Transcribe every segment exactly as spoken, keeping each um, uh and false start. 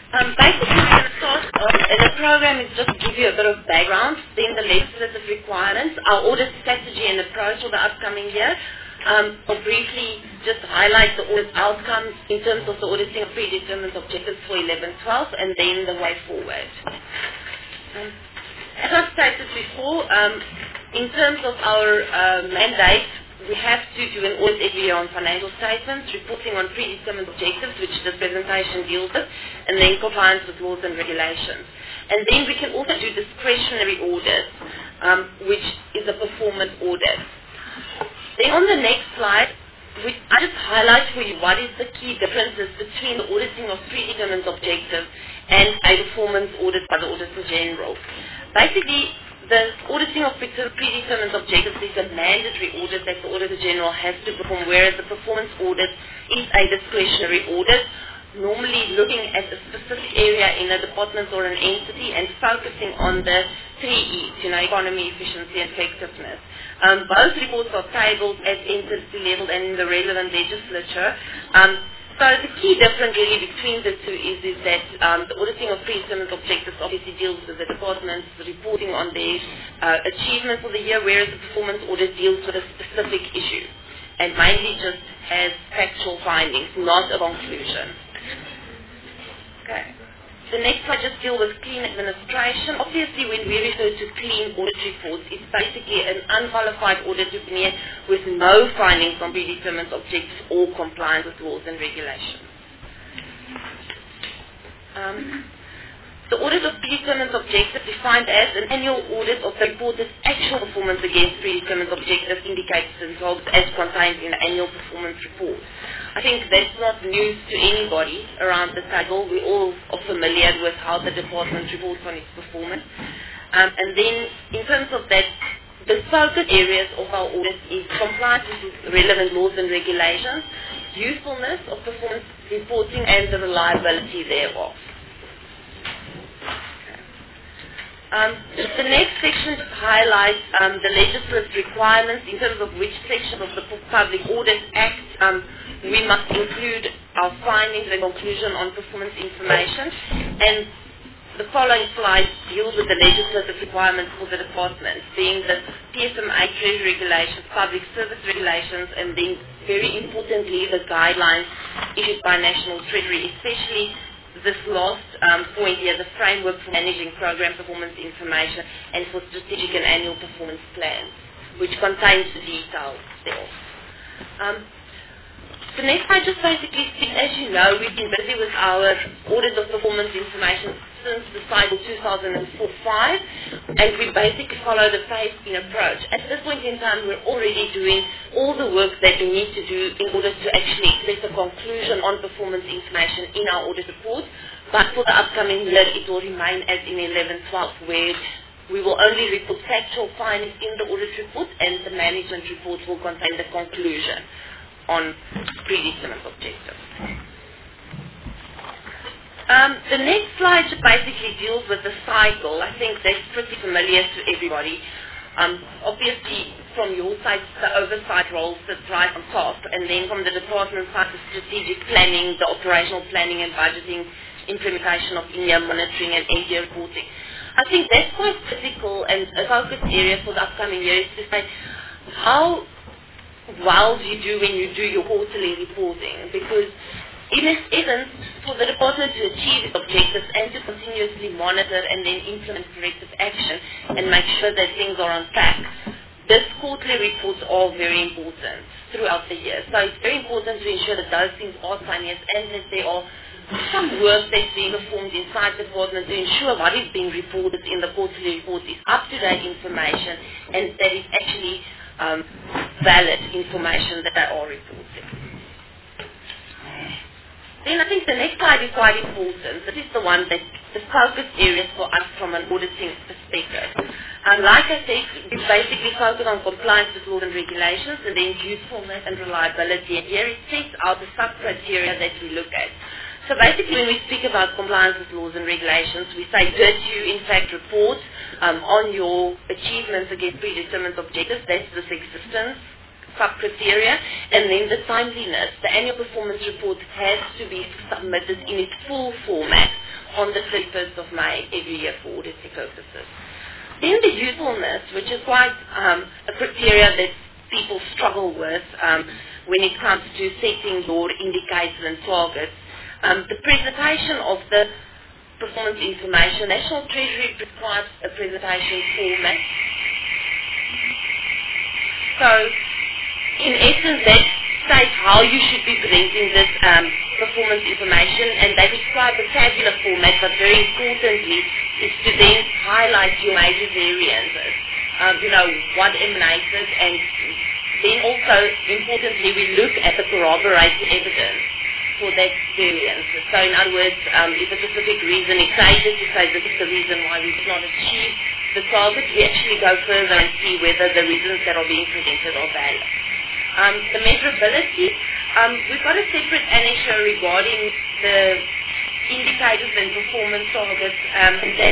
Um, basically, we're going to start off, and the program is just to give you a bit of background, then the legislative requirements, our audit strategy and approach for the upcoming year. Um, I'll briefly just highlight the audit outcomes in terms of the auditing of predetermined objectives for eleven twelve, and then the way forward. Um, as I've stated before, um, in terms of our uh, mandate, we have to do an audit every year on financial statements, reporting on predetermined objectives, which this presentation deals with, and then compliance with laws and regulations. And then we can also do discretionary audits, um, which is a performance audit. Then on the next slide, we, I just highlight for you what is the key differences between the auditing of predetermined objectives and a performance audit by the Auditor General. Basically, the auditing of predetermined objectives is a mandatory audit that the Auditor General has to perform, whereas the performance audit is a discretionary audit, normally looking at a specific area in a department or an entity and focusing on the three E's, you know, economy, efficiency, and effectiveness. Um, both reports are tabled at entity level and in the relevant legislature. Um, So the key difference really between the two is, is that um, the auditing of predetermined objectives obviously deals with the departments reporting on their uh, achievements for the year, whereas the performance audit deals with a specific issue and mainly just has factual findings, not a conclusion. Okay. The next slide just deals with clean administration. Obviously, when we refer to clean audit reports, it's basically an unqualified audit opinion with no findings on predetermined objectives or compliance with laws and regulations. Um, the audit of predetermined objectives defined as an annual audit of the reporter's actual performance against predetermined objectives indicates themselves as contained in the annual performance report. I think that's not news to anybody around the table. We all are familiar with how the department reports on its performance. Um, and then in terms of that, the focus areas of our audit is compliance with relevant laws and regulations, usefulness of performance reporting, and the reliability thereof. Um, the next section highlights um, the legislative requirements in terms of which section of the Public Audit Act um, we must include our findings and conclusion on performance information. And the following slide deals with the legislative requirements for the department, being the P S M A Treasury regulations, public service regulations, and then very importantly the guidelines issued by National Treasury, especially this last um, point here, the framework for managing program performance information and for strategic and annual performance plans, which contains the details thereof. Um, the next slide just basically speaks, as you know, we've been busy with our audit of performance information since the cycle two thousand four five, and we basically follow the phased-in approach. At this point in time, we're already doing all the work that we need to do in order to actually express a conclusion on performance information in our audit report, but for the upcoming year, it will remain as in eleven twelve, where we will only report factual findings in the audit report, and the management report will contain the conclusion on predetermined objectives. Um, the next slide basically deals with the cycle. I think that's pretty familiar to everybody. Um, obviously, from your side, the oversight role sits right on top, and then from the department side, the strategic planning, the operational planning and budgeting, implementation of in-year monitoring and end-year reporting. I think that's quite critical and a focus area for the upcoming year is to say how well do you do when you do your quarterly reporting, because in essence, for the department to achieve its objectives and to continuously monitor and then implement corrective action and make sure that things are on track, these quarterly reports are very important throughout the year. So it's very important to ensure that those things are timeous and that there are some work that's being performed inside the department to ensure what is being reported in the quarterly report is up-to-date information and that is actually um, valid information that they are reporting. Then I think the next slide is quite important. This is the one that the focus areas for us from an auditing perspective. And like I said, we basically focus on compliance with laws and regulations and then usefulness and reliability. And here it sets out the sub-criteria that we look at. So basically when we speak about compliance with laws and regulations, we say, did you in fact report um, on your achievements against predetermined objectives? That's the existence sub-criteria, and then the timeliness. The annual performance report has to be submitted in its full format on the thirty-first of May every year for auditing purposes. Then the usefulness, which is quite um, a criteria that people struggle with um, when it comes to setting your indicators and targets. Um, the presentation of the performance information, National Treasury prescribes a presentation format. So, in essence, that states how you should be presenting this um, performance information, and they prescribe a tabular format, but very importantly is to then highlight your major variances, um, you know, what emanated, and then also, importantly, we look at the corroborated evidence for that variance. So in other words, um, if a specific reason is cited to say this is the reason why we did not achieve the target, we actually go further and see whether the reasons that are being presented are valid. Um, the measurability, um, we've got a separate annexure regarding the indicators and performance targets um, that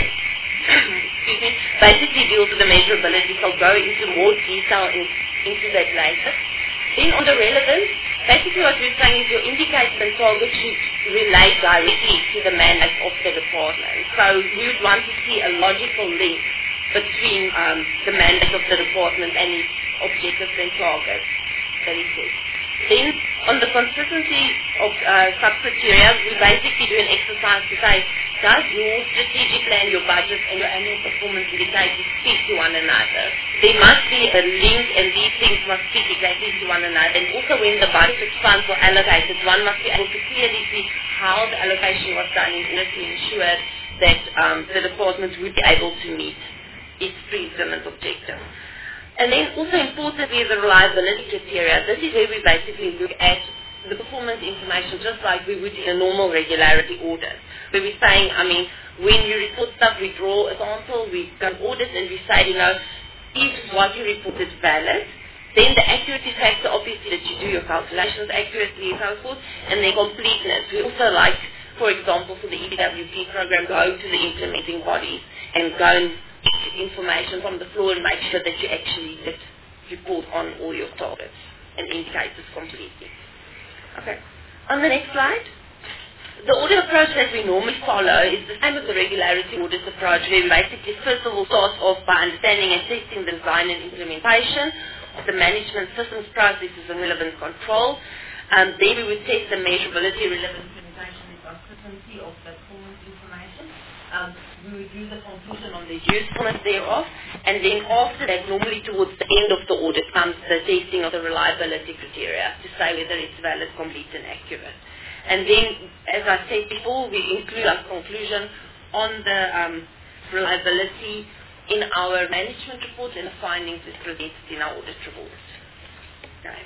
excuse me, basically deals with the measurability. So I'll go into more detail in, into that later. Then on the relevance, basically what we're saying is your indicators and targets should relate directly to the mandate of the department. So we would want to see a logical link between um, the mandate of the department and its objectives and targets that it is. Then on the consistency of uh, sub-criteria, we basically do an exercise to say, does your strategic plan, your budget, and your annual performance indicators speak to one another? There must be a link, and these things must speak exactly to one another. And also when the budgeted funds were allocated, one must be able to clearly see how the allocation was done in order to ensure that um, the department would be able to meet its predetermined objective. And then also importantly the reliability criteria. This is where we basically look at the performance information just like we would in a normal regularity audit. Where we're saying, I mean, when you report stuff, we draw a sample, we go audit and we say, you know, if what you report is valid, then the accuracy factor, obviously that you do your calculations accurately and so forth, and then completeness. We also like, for example, for the E B W P program, go to the implementing bodies and go and information from the floor and make sure that you actually did report on all your targets and indicators completely. Okay. On the next slide, the audit approach that we normally follow is the same as the regularity audit approach, where we basically first of all start off by understanding and testing the design and implementation of the management systems, processes and relevant control. Um, then we would test the measurability, relevant implementation and consistency of the performance information. Um, we would do the conclusion on the usefulness thereof, and then after that, normally towards the end of the audit comes the testing of the reliability criteria to say whether it's valid, complete and accurate. And then, as I said before, we include our conclusion on the um, reliability in our management report, and the findings is presented in our audit report. Okay.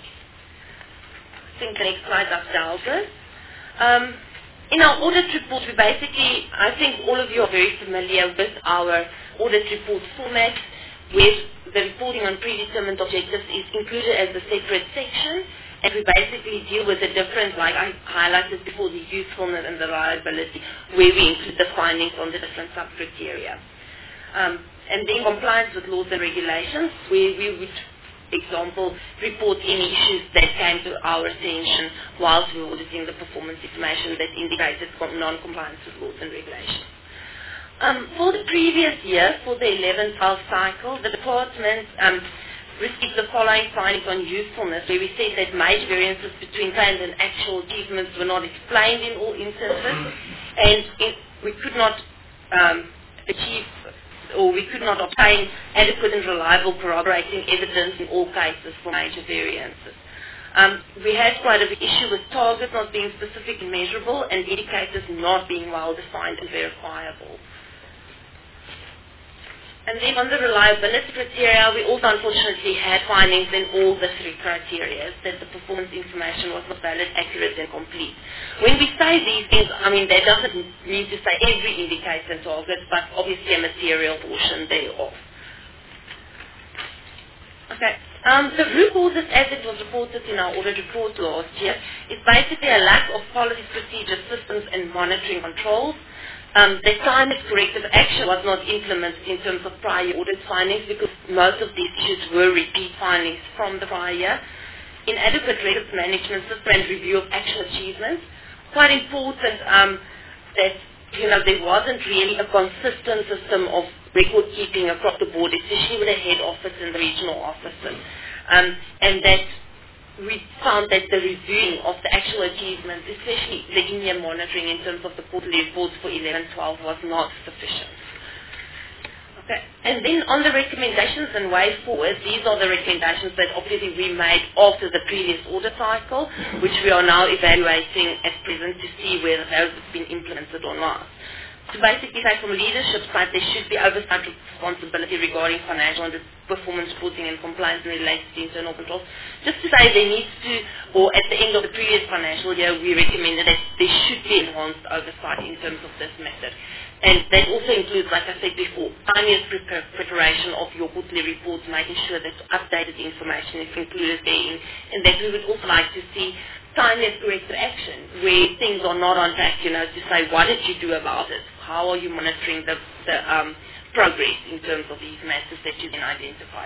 I think the next slide I've dealt with. Um, In our audit report, we basically, I think all of you are very familiar with our audit report format, where the reporting on predetermined objectives is included as a separate section, and we basically deal with the different, like I highlighted before, the usefulness and the reliability, where we include the findings on the different sub-criteria. Um, and then compliance with laws and regulations, where we would, example, report any issues that came to our attention whilst we were auditing the performance information that indicated non-compliance with laws and regulations. Um, for the previous year, for the eleven twelve cycle, the department um, received the following findings on usefulness, where we said that major variances between planned and actual achievements were not explained in all instances, and it, we could not um, achieve or we could not obtain adequate and reliable corroborating evidence in all cases for major variances. Um, we had quite a big issue with targets not being specific and measurable, and indicators not being well defined and verifiable. And then on the reliability criteria, we also unfortunately had findings in all the three criteria that the performance information was not valid, accurate and complete. When we say these things, I mean, that doesn't mean to say every indicator and target, but obviously a material portion thereof. Okay. Um, the root causes, as it was reported in our audit report last year, is basically a lack of policies, procedures, systems and monitoring controls. Um, the climate corrective action was not implemented in terms of prior audit findings because most of these issues were repeat findings from the prior year. Inadequate records management system and review of actual achievements. Quite important um, that you know, there wasn't really a consistent system of record keeping across the board, especially with the head office and the regional offices. Um, and that we found that the reviewing of the actual achievements, especially the in-year monitoring in terms of the quarterly reports for eleven twelve, was not sufficient. Okay. And then on the recommendations and way forward, these are the recommendations that obviously we made after the previous audit cycle, which we are now evaluating at present to see whether those have been implemented or not. To basically say from leadership side, there should be oversight responsibility regarding financial and performance reporting and compliance related to internal controls. Just to say there needs to, or at the end of the previous financial year, we recommended that there should be enhanced oversight in terms of this method. And that also includes, like I said before, timely preparation of your quarterly reports, making sure that updated information is included therein, and that we would also like to see timely corrective action where things are not on track, you know, to say what did you do about it? How are you monitoring the, the um, progress in terms of these matters that you've been identified?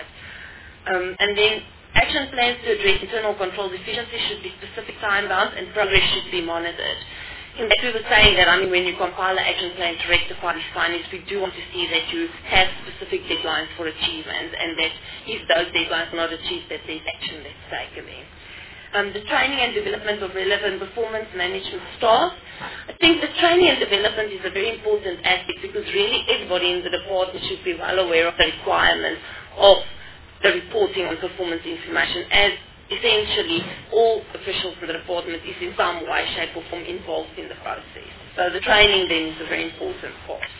Um, and then action plans to address internal control deficiencies should be specific time-bound and progress should be monitored. In that we were saying that, I mean, when you compile the action plan to rectify these findings, we do want to see that you have specific deadlines for achievement and that if those deadlines are not achieved, that there's action that's taken there. Um, the training and development of relevant performance management staff. I think the training and development is a very important aspect because really everybody in the department should be well aware of the requirements of the reporting on performance information, as essentially all officials in the department is in some way, shape or form involved in the process. So the training then is a very important part.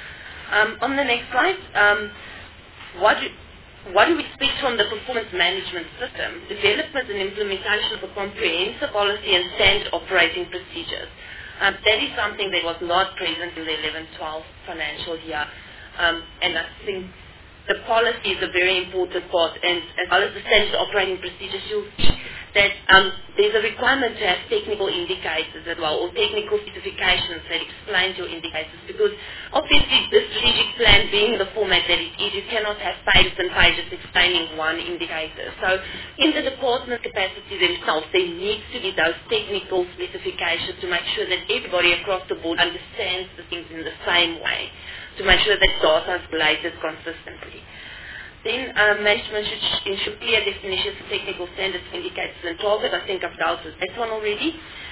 Um, on the next slide, um, what do, What do we expect from the performance management system? Development and implementation of a comprehensive policy and standard operating procedures. Um, that is something that was not present in the eleven twelve financial year. Um, and I think the policy is a very important part, and as well as the standard operating procedures, you'll see that um, there's a requirement to have technical indicators as well, or technical specifications that explain your indicators, because obviously the strategic plan being the format that it is, you cannot have pages and pages explaining one indicator. So in the department capacity themselves, there needs to be those technical specifications to make sure that everybody across the board understands the things in the same way, to make sure that data is collated consistently. Then uh, management should ensure clear definitions of technical standards, indicators and targets. I think I've dealt with that one already.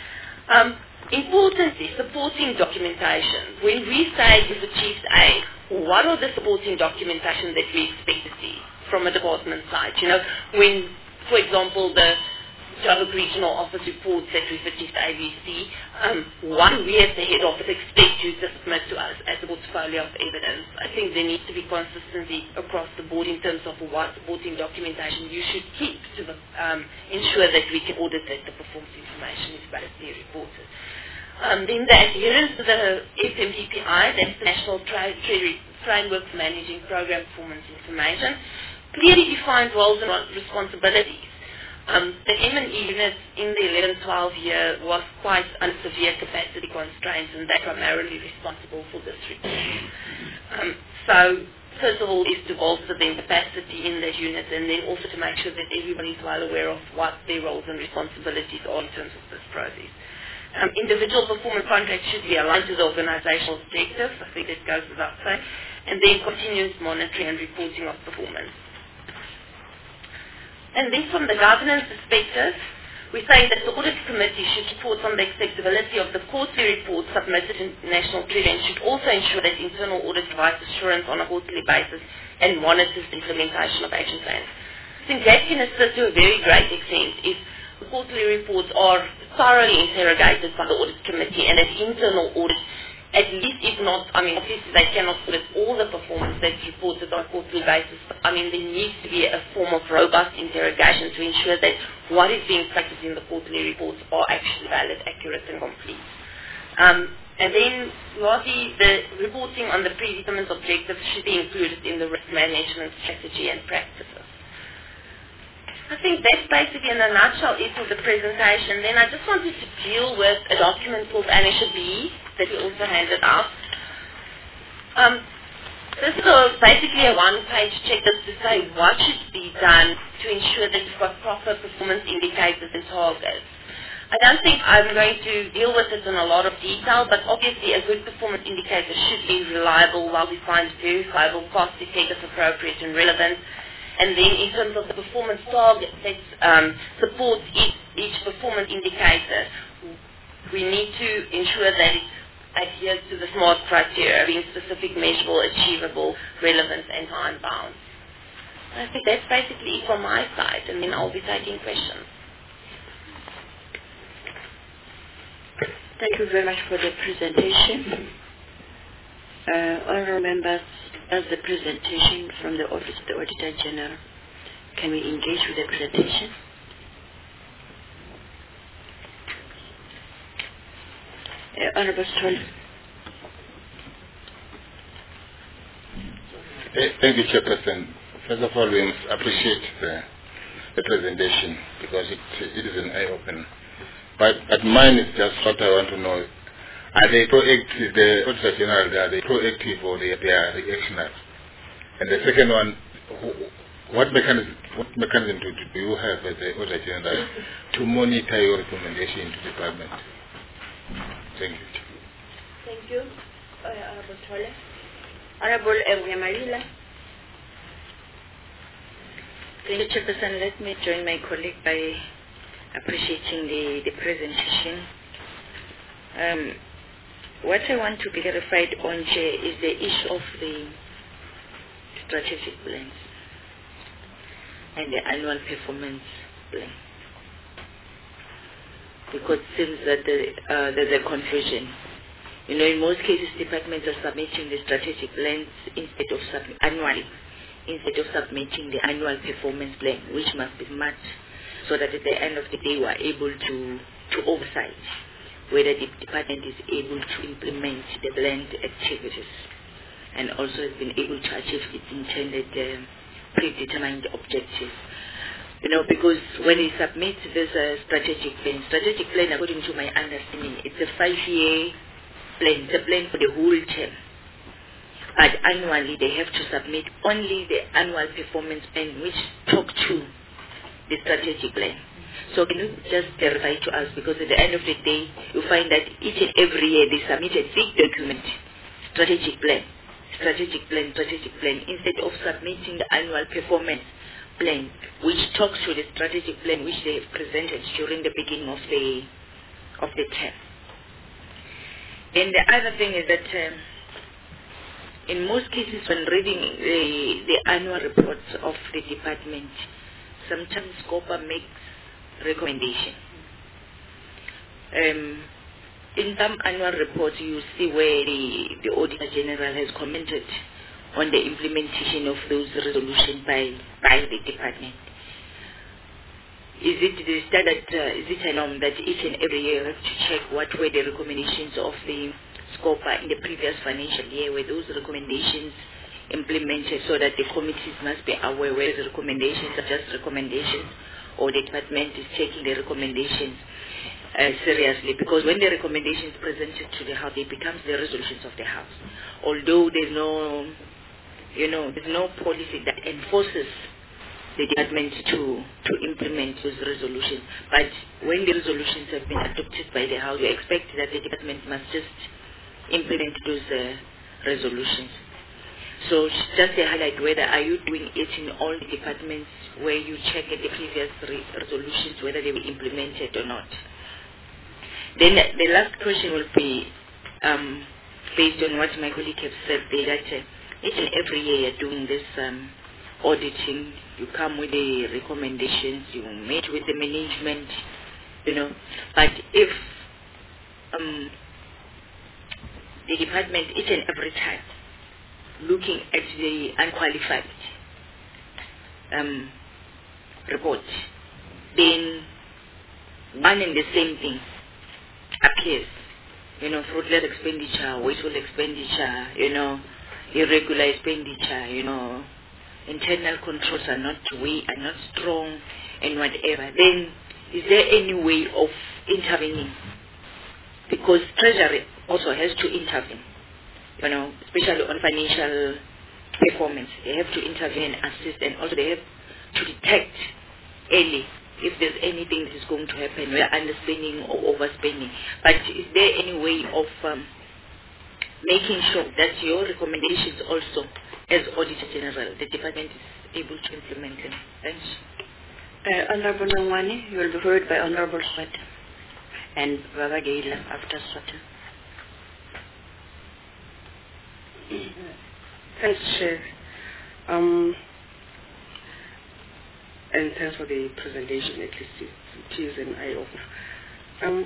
Um, importantly, supporting documentation. When we say you've achieved A, what are the supporting documentation that we expect to see from a department side? You know, when, for example, the Joburg Regional Office reports that we've achieved A B C, um, what do we as the head office expect you to submit to us as a portfolio of evidence? I think there needs to be consistency across the board in terms of what supporting documentation you should keep to the, um, ensure that we can audit that the performance information is validly reported. Um, then the adherence to the S M P P I, that's the National Tra- Treasury Framework for Managing Program Performance Information, clearly defines roles and responsibilities. Um, the M and E unit in the eleven twelve year was quite under severe capacity constraints, and they're primarily responsible for this report. Um, so, first of all, is to bolster the capacity in that unit, and then also to make sure that everybody is well aware of what their roles and responsibilities are in terms of this process. Um, individual performance contracts should be aligned to the organizational objectives. I think it goes without saying. And then continuous monitoring and reporting of performance. And then from the governance perspective, we say that the audit committee should report on the acceptability of the quarterly reports submitted in National Treasury and should also ensure that internal audit provides assurance on a quarterly basis and monitors the implementation of action plans. I think that can assist to a very great extent if the quarterly reports are thoroughly interrogated by the audit committee and that internal audit, at least if not, I mean, obviously they cannot audit all the performance that's reported on a quarterly basis, but I mean, there needs to be a form of robust interrogation to ensure that what is being stated in the quarterly reports are actually valid, accurate and complete. Um, and then, lastly, the reporting on the predetermined objectives should be included in the risk management strategy and practices. I think that's basically in a nutshell it for the presentation. Then I just wanted to deal with a document called Annexure B that we also handed out. Um, this is a, basically a one-page checklist to say what should be done to ensure that you've got proper performance indicators and targets. I don't think I'm going to deal with it in a lot of detail, but obviously a good performance indicator should be reliable, well-defined, verifiable, cost-effective, appropriate, and relevant. And then in terms of the performance target that um, supports each, each performance indicator, we need to ensure that it adheres to the SMART criteria, being specific, measurable, achievable, relevant, and time-bound. I think that's basically it from my side, and then I'll be taking questions. Thank you very much for the presentation. Uh, honorable members, as the presentation from the Office of the Auditor General, can we engage with the presentation? Uh, Honorable Stoll. Thank you, Chairperson. First of all, we must appreciate the, the presentation because it, it is an eye-opener. But, but mine is just what I want to know. Are they proactive, the Auditor General, are they proactive or they, they are reactionary? And the second one, what mechanism, what mechanism do, do you have as the Auditor General to monitor your recommendation to the Department? Thank you. Thank you, uh, Honorable Tolle. Honorable Ewemalila. Thank you, Chairperson. Let me join my colleague by appreciating the, the presentation. Um, what I want to be clarified on, Chair, is the issue of the strategic plans and the annual performance plan. Because it seems that the, uh, there's a confusion. You know, in most cases, departments are submitting the strategic plans instead of sub- annually, instead of submitting the annual performance plan, which must be matched so that at the end of the day we are able to, to oversight whether the department is able to implement the planned activities and also has been able to achieve its intended uh, predetermined objectives. You know, because when we submit this uh, strategic plan, strategic plan, according to my understanding, it's a five-year plan. It's a plan for the whole term. But annually, they have to submit only the annual performance plan, which talk to the strategic plan. So can you just clarify to us, because at the end of the day, you find that each and every year they submit a big document, strategic plan, strategic plan, strategic plan, instead of submitting the annual performance plan, which talks to the strategic plan which they have presented during the beginning of the of the term. And the other thing is that um, in most cases when reading the, the annual reports of the department, sometimes SCOPA makes recommendation. Um, in some annual reports you see where the, the Auditor General has commented on the implementation of those resolutions by, by the department. Is it the standard, uh, is it a norm that each and every year you have to check what were the recommendations of the SCOPA in the previous financial year? Were those recommendations implemented so that the committees must be aware whether the recommendations are just recommendations or the department is taking the recommendations uh, seriously? Because when the recommendations presented to the House, it becomes the resolutions of the House. Although there's no, you know, there's no policy that enforces the department to, to implement those resolutions. But when the resolutions have been adopted by the House, we expect that the department must just implement those uh, resolutions. So just to highlight whether are you doing it in all the departments where you check at the previous re resolutions whether they were implemented or not. Then the last question will be um, based on what my colleague has said there, that uh, each and every year you're doing this um, auditing, you come with the recommendations, you meet with the management, you know, but if um, the department each and every time looking at the unqualified um, report, then one and the same thing appears. You know, fraudulent expenditure, wasteful expenditure, you know, irregular expenditure, you know, internal controls are not weak, are not strong, and whatever. Then, is there any way of intervening? Because Treasury also has to intervene. You know, especially on financial performance. They have to intervene and assist, and also they have to detect early if there's anything that is going to happen, we're underspending or overspending. But is there any way of um, making sure that your recommendations also, as Auditor General, the department is able to implement them? Thanks. Uh, Honorable Nongwane, you will be heard by Honorable Sweta and Baba Gaila after Sweta. Thanks, Chair. Um, and thanks for the presentation. At least it, it is an eye-opener. Um,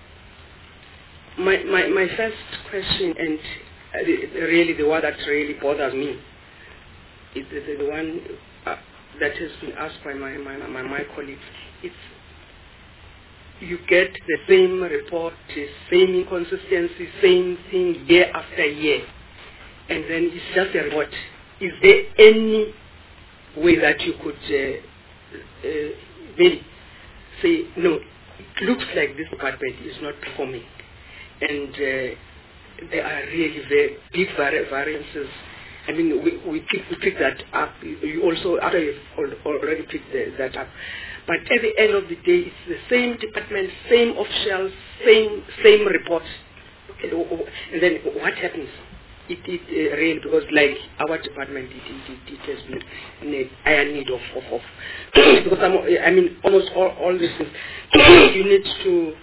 my, my, my first question, and uh, the, really the one that really bothers me, is the, the, the one uh, that has been asked by my, my, my, my colleagues. It's you get the same report, the same inconsistency, same thing year after year. And then it's just a report. Is there any way that you could uh, uh, maybe say, no, it looks like this department is not performing. And uh, there are really very big vari variances. I mean, we, we, pick, we pick that up. You also, after you've already picked the, that up. But at the end of the day, it's the same department, same officials, same same report. And then what happens? It, it uh, really, because like our department, it, it, it, it has been in a dire need of, of, of because I'm, I mean, almost all, all these things, you need to,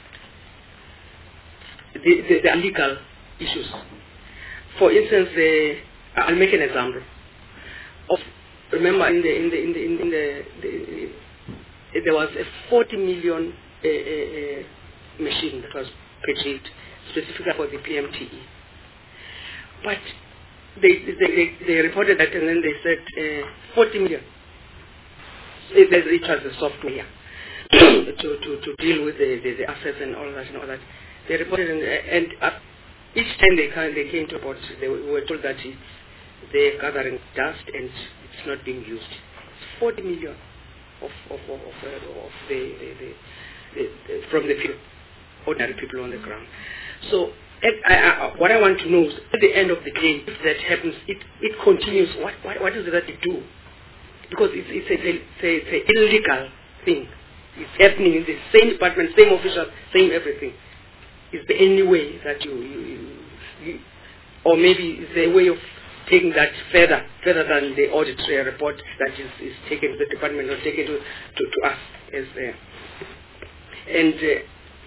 the, the, the legal issues. For instance, uh, I'll make an example of, remember in the, in the, in the, in the, the there was a forty million uh, uh, uh, machine that was purchased specifically for the P M T E. But they, they, they, they reported that and then they said uh, forty million. It, it was the software to, to, to deal with the, the, the assets and all that and all that. They reported and, and uh, each time they came, they came to report, they were told that it's, they're gathering dust and it's not being used. It's forty million. Of of of, of, uh, of the, the, the, the, the from the people, ordinary people on the ground. So at, I, I, what I want to know is at the end of the day, if that happens, it it continues. What what, what is it that you do? Because it's it's a, it's a, it's a illegal thing. It's happening in the same department, same official, same everything. Is there any way that you, you, you, you or maybe is there a way of taking that further, further than the audit report that is, is taken to the department or taken to, to, to us as uh, and uh,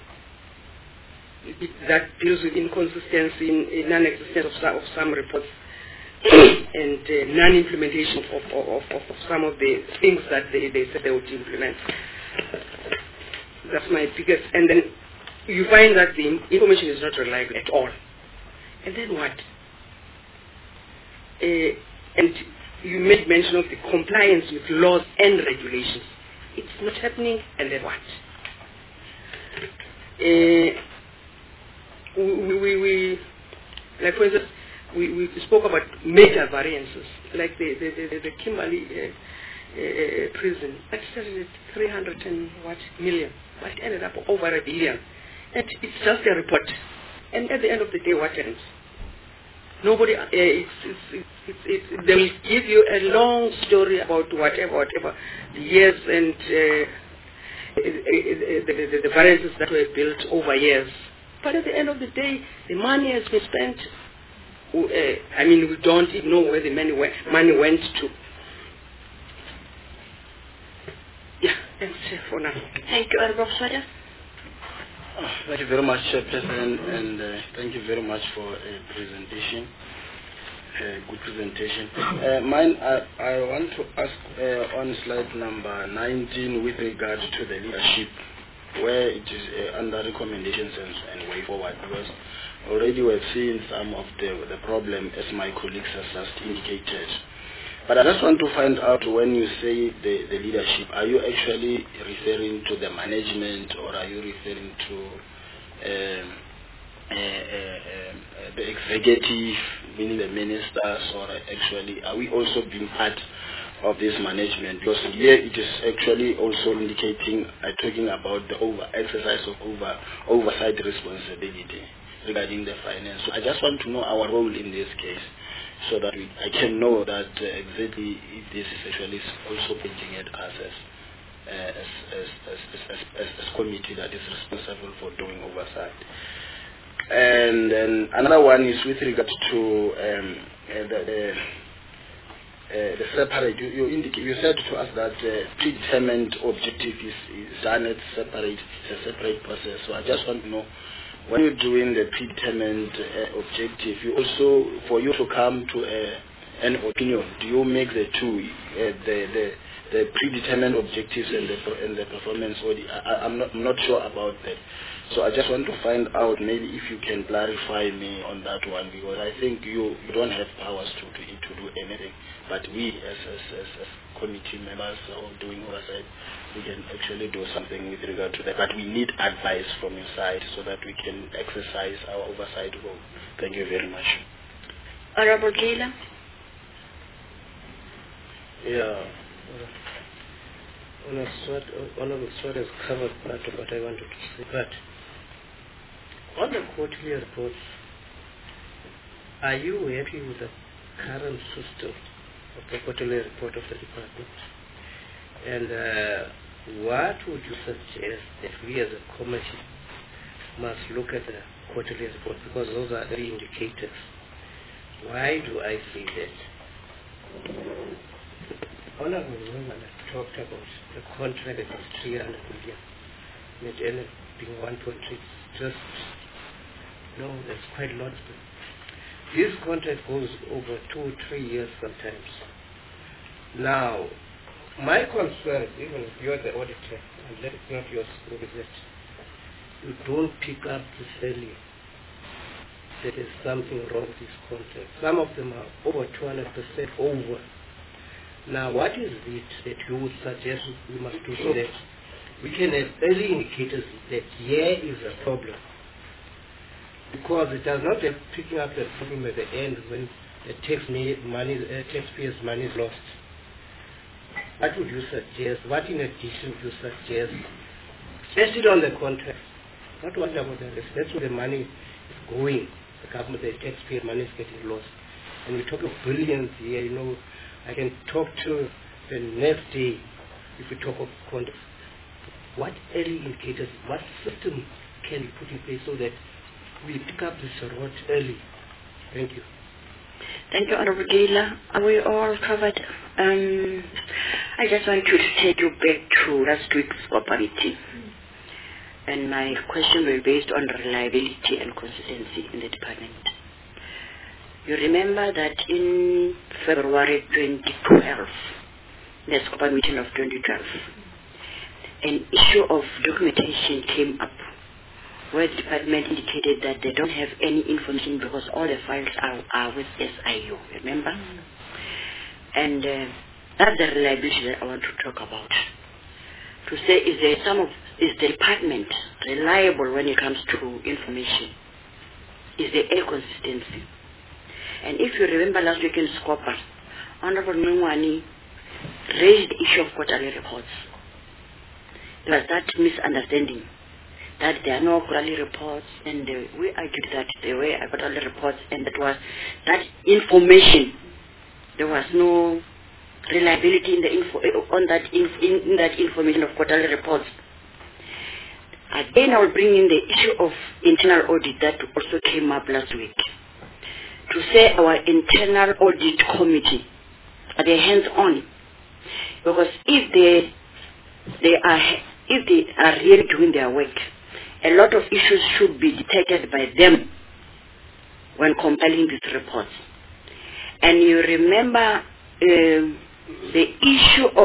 it, that deals with inconsistency in, in non-existence of, of some reports and uh, non-implementation of, of, of, of some of the things that they, they said they would implement. That's my biggest, and then you find that the information is not reliable at all. And then what? Uh, and you made mention of the compliance with laws and regulations. It's not happening, and then what? Uh, we, we, we, like for instance, we, we spoke about major variances, like the, the, the, the Kimberley uh, uh, prison. That started at three hundred and what million, but it ended up over a billion. And it's just a report. And at the end of the day, what happens? Nobody, uh, it's, it's, it's, it's, it's, they will give you a long story about whatever, whatever, the years and uh, the, the, the variances that were built over years. But at the end of the day, the money has been spent. Uh, I mean, we don't even know where the money went, money went to. Yeah, thanks for now. Thank you, Honorable Sweta. Thank you very much, Chair President, and uh, thank you very much for a presentation, a good presentation. Uh, mine, I, I want to ask uh, on slide number nineteen with regard to the leadership, where it is uh, under recommendations and, and way forward, because already we've seen some of the, the problem, as my colleagues have just indicated. But I just want to find out, when you say the, the leadership, are you actually referring to the management, or are you referring to um, uh, uh, uh, the executive, meaning the ministers, or actually are we also being part of this management? Because here it is actually also indicating, uh, talking about the over exercise of over oversight responsibility regarding the finance. So I just want to know our role in this case, so that we, I can know that uh, exactly if this is actually also pointing at us as uh, as, as, as, as, as, as committee that is responsible for doing oversight. And then another one is with regard to um, uh, the, the, uh, the separate. You, you, indicate, you said to us that uh, predetermined objective is, is done at separate, it's a separate process. So I just want to know, when you're doing the predetermined uh, objective, you also, for you to come to a, an opinion, do you make the two, uh, the, the the predetermined objectives and the and the performance audit? I, I'm not I'm not sure about that. So I just want to find out maybe if you can clarify me on that one, because I think you, you don't have powers to, to to do anything, but we as as, as as committee members or doing oversight, we can actually do something with regard to that. But we need advice from your side so that we can exercise our oversight role. Thank you very much. Honorable Taylor. Yeah. Honorable Swart, Honorable Swart has covered part of what I wanted to say, but on the quarterly reports, are you happy with the current system of the quarterly report of the department? And uh, what would you suggest that we as a committee must look at the quarterly report, because those are the indicators? Why do I say that? Honorable Woman talked about the contract that is three hundred million, net end being one point three. Just, no, that's quite a lot. This contract goes over two, three years sometimes. Now, my concern, even if you're the auditor, and let it not your scope, is that you don't pick up this early. There is something wrong with this contract. Some of them are over two hundred percent over. Now, what is it that you would suggest we must do so that we can have early indicators that here is a problem? Because it does not help picking up the problem at the end when the tax money, uh, taxpayers' money is lost. What would you suggest? What in addition would you suggest? Test it on the contract. Not what about the rest. That's where the money is going. The government, the taxpayer money is getting lost. And we talk of billions here, you know. I can talk to the next day if we talk of contracts. What early indicators, what system can we put in place so that we pick up this rot early? Thank you. Thank you, Honorable Taylor. Are we all covered? Um, I just want to take you back to last week's scope meeting. And my question will be based on reliability and consistency in the department. You remember that in February twenty twelve, the scope meeting of twenty twelve, an issue of documentation came up where the department indicated that they don't have any information because all the files are, are with S I U, remember? Mm. And uh, that's the reliability that I want to talk about. To say, is there some of, is the department reliable when it comes to information? Is there a consistency? And if you remember last week in Scopa, Honorable Mungwani raised the issue of quarterly reports. There was that misunderstanding that there are no quarterly reports, and uh, we argued that there were quarterly reports, and that was that information. There was no reliability in the info on that in, in, in that information of quarterly reports. Again, I will bring in the issue of internal audit that also came up last week. To say our internal audit committee are they hands-on, because if they they are if they are really doing their work, a lot of issues should be detected by them when compiling these reports. And you remember uh, the issue of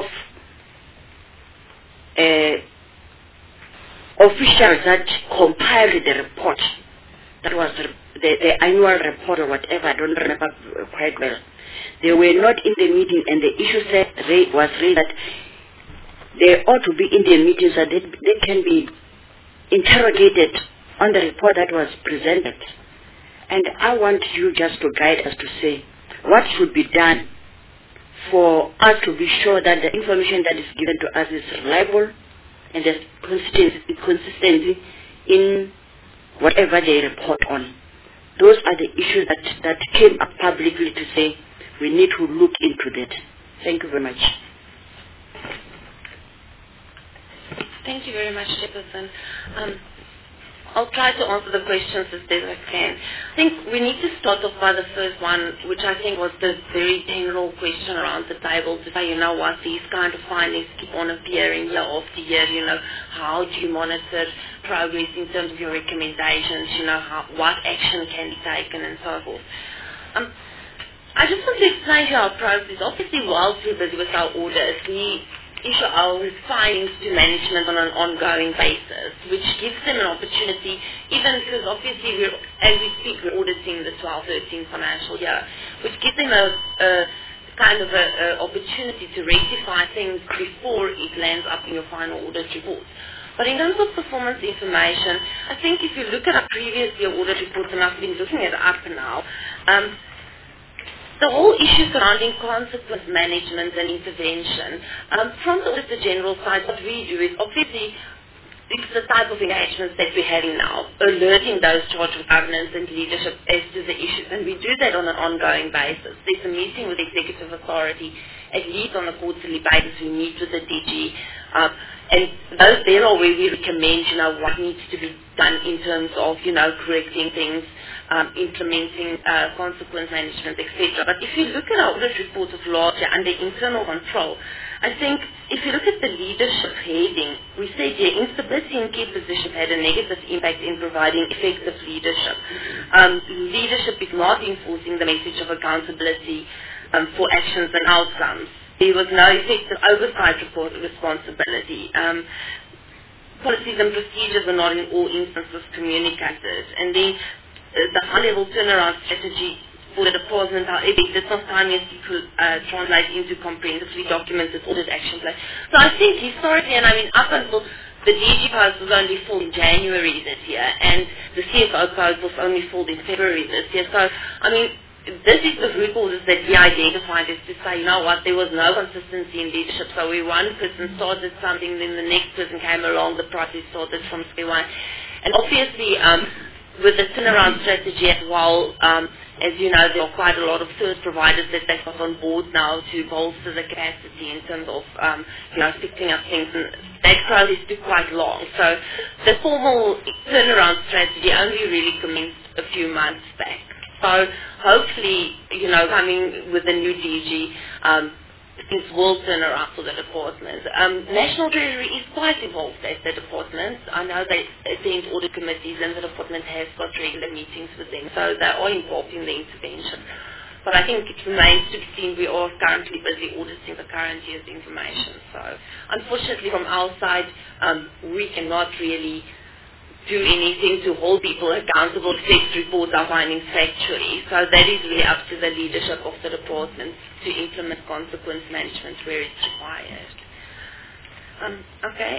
uh, officials that compiled the report, that was the, the annual report or whatever, I don't remember quite well. They were not in the meeting, and the issue said was raised that they ought to be in the meeting so that they, they can be interrogated on the report that was presented. And I want you just to guide us to say what should be done for us to be sure that the information that is given to us is reliable and there's consistency, consistency in whatever they report on. Those are the issues that, that came up publicly to say we need to look into that. Thank you very much. Thank you very much, Jefferson. Um, I'll try to answer the questions as best I can. I think we need to start off by the first one, which I think was the very general question around the table to say, you know what, these kind of findings keep on appearing year after year, you know, how do you monitor progress in terms of your recommendations, you know, how, what action can be taken and so forth. Um, I just want to explain to you our process. Obviously, whilst we're busy with our audit, we issue our findings to management on an ongoing basis, which gives them an opportunity, even because obviously we're, as we speak, we're auditing the twelve thirteen financial year, which gives them a, a kind of a, a opportunity to rectify things before it lands up in your final audit report. But in terms of performance information, I think if you look at our previous year audit reports, and I've been looking at it up now, um, the whole issue surrounding consequence management and intervention, um, from the Auditor General side, what we do is obviously it's the type of engagements that we're having now, alerting those charged with governance and leadership as to the issues, and we do that on an ongoing basis. There's a meeting with the executive authority, at least on a quarterly basis. We meet with the D G, uh, and those there are where we recommend, you know, what needs to be done in terms of, you know, correcting things, um, implementing uh, consequence management, et cetera. But if you look at our audit reports of last year under internal control, I think if you look at the leadership heading, we said here, instability in key positions had a negative impact in providing effective leadership. Um, leadership is not enforcing the message of accountability um, for actions and outcomes. There was no effective oversight report responsibility. Um, policies and procedures are not in all instances communicated. And then uh, the high-level turnaround strategy for the department, however, it did not timeously uh, translate into comprehensively documented audit action plan. So I think historically, and I mean up until the D G post was only filled in January this year, and the C F O post was only filled in February this year. So, I mean, this is the root causes that we identified, is to say, you know what, there was no consistency in leadership. So we one person started something, then the next person came along, the process started from square one. And obviously, um, with the turnaround strategy as well, um, as you know, there are quite a lot of service providers that they've got on board now to bolster the capacity in terms of, um, you know, fixing up things. And that process took quite long. So the formal turnaround strategy only really commenced a few months back. So hopefully, you know, coming with the new D G, um, things will turn around for the department. Um, National Treasury is quite involved at the department. I know they attend audit committees, and the department has got regular meetings with them, so they are involved in the intervention. But I think it remains to be seen. We are currently busy auditing the current year's information. So unfortunately, from our side, um, we cannot really do anything to hold people accountable except report our findings factually. So that is really up to the leadership of the department to implement consequence management where it's required. Um, okay.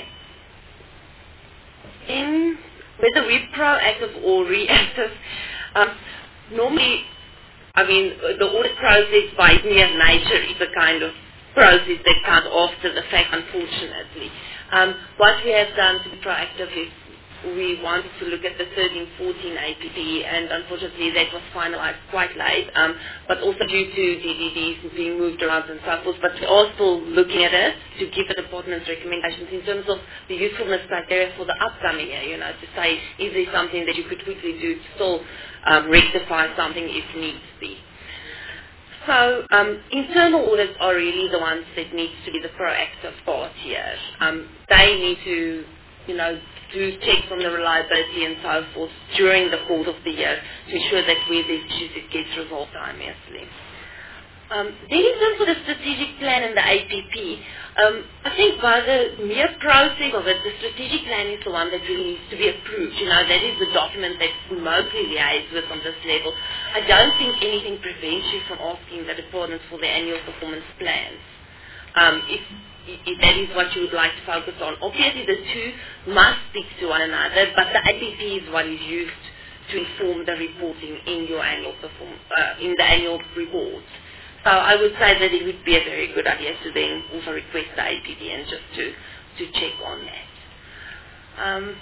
In whether we're proactive or reactive, um, normally, I mean, the audit process by its mere nature is a kind of process that comes after the fact, unfortunately. Um, what we have done to be proactive is we wanted to look at the thirteen fourteen A P P, and unfortunately that was finalized quite late, um, but also due to D D Ds being moved around and so forth. But we are still looking at it to give the department's recommendations in terms of the usefulness criteria for the upcoming year, you know, to say, is there something that you could quickly do to still um, rectify something if needs be. So um, internal audits are really the ones that need to be the proactive part here. Um, they need to, you know, do checks on the reliability and so forth during the course of the year to ensure that where there's issues it gets resolved timeously. Um, then in terms of the strategic plan and the A P P, um, I think by the mere process of it, the strategic plan is the one that really needs to be approved. You know, that is the document that's mostly liaised with on this level. I don't think anything prevents you from asking the departments for their annual performance plans. Um, if if that is what you would like to focus on. Obviously, the two must speak to one another, but the A P P is what is used to inform the reporting in your annual perform uh, in the annual report. So I would say that it would be a very good idea to then also request the A P P and just to to check on that. Um,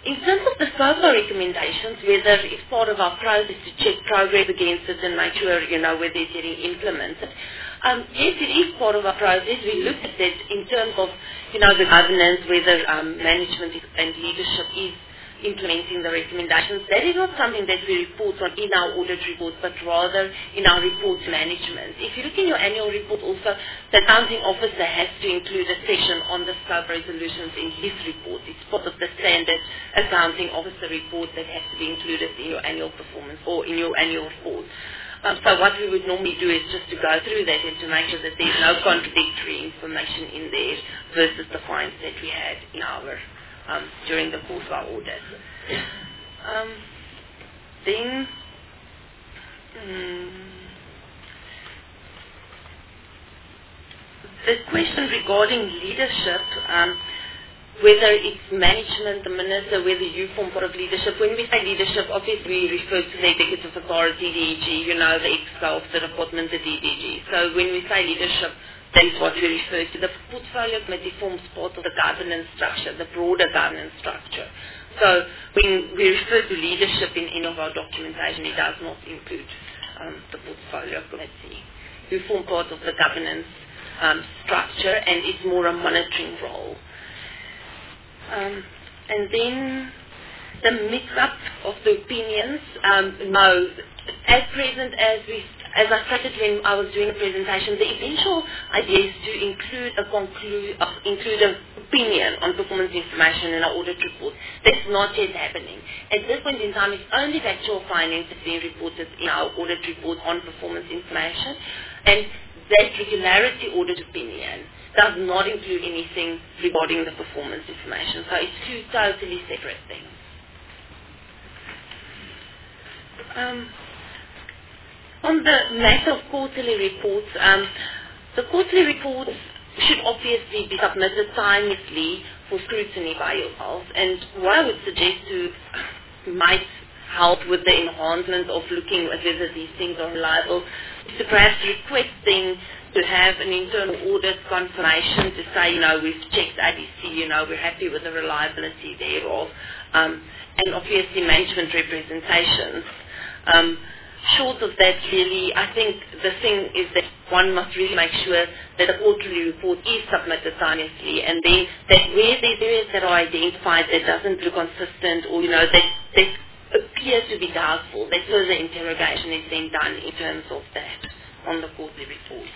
in terms of the SOPA recommendations, whether it's part of our process to check progress against it and make sure, you know, whether it's getting implemented, um, yes, it is part of our process. We look at it in terms of, you know, the governance, whether um, management and leadership is implementing the recommendations. That is not something that we report on in our audit report, but rather in our report management. If you look in your annual report also, the accounting officer has to include a section on the scope resolutions in his report. It's part of the standard accounting officer report that has to be included in your annual performance or in your annual report. Um, so what we would normally do is just to go through that and to make sure that there's no contradictory information in there versus the finds that we had in our Um, during the course of our audit. Um, then, um, the question regarding leadership, um, whether it's management, the minister, whether you form part of leadership. When we say leadership, obviously we refer to the executive authority, D E G, you know, the exco of the department, the D D G. So when we say leadership, that is what we refer to. The portfolio committee forms part of the governance structure, the broader governance structure. So when we refer to leadership in any of our documentation, it does not include um, the portfolio committee, who form part of the governance um, structure, and it's more a monitoring role. Um, and then the mix-up of the opinions, um, no, as present as we As I stated when I was doing the presentation, the eventual idea is to include a conclude, uh, include an opinion on performance information in our audit report. That's not yet happening. At this point in time, it's only factual findings that are being reported in our audit report on performance information, and that regularity audit opinion does not include anything regarding the performance information. So it's two totally separate things. Um, On the matter of quarterly reports, um, the quarterly reports should obviously be submitted timelessly for scrutiny by yourself. And what I would suggest to might help with the enhancement of looking at whether these things are reliable is to perhaps requesting to have an internal audit confirmation to say, you know, we've checked A D C, you know, we're happy with the reliability thereof, um, and obviously management representations. Um, Short of that, really, I think the thing is that one must really make sure that the quarterly report is submitted timelessly, and then that where there's areas that are identified that doesn't look consistent, or, you know, that, that appears to be doubtful, that further interrogation is then done in terms of that on the quarterly report.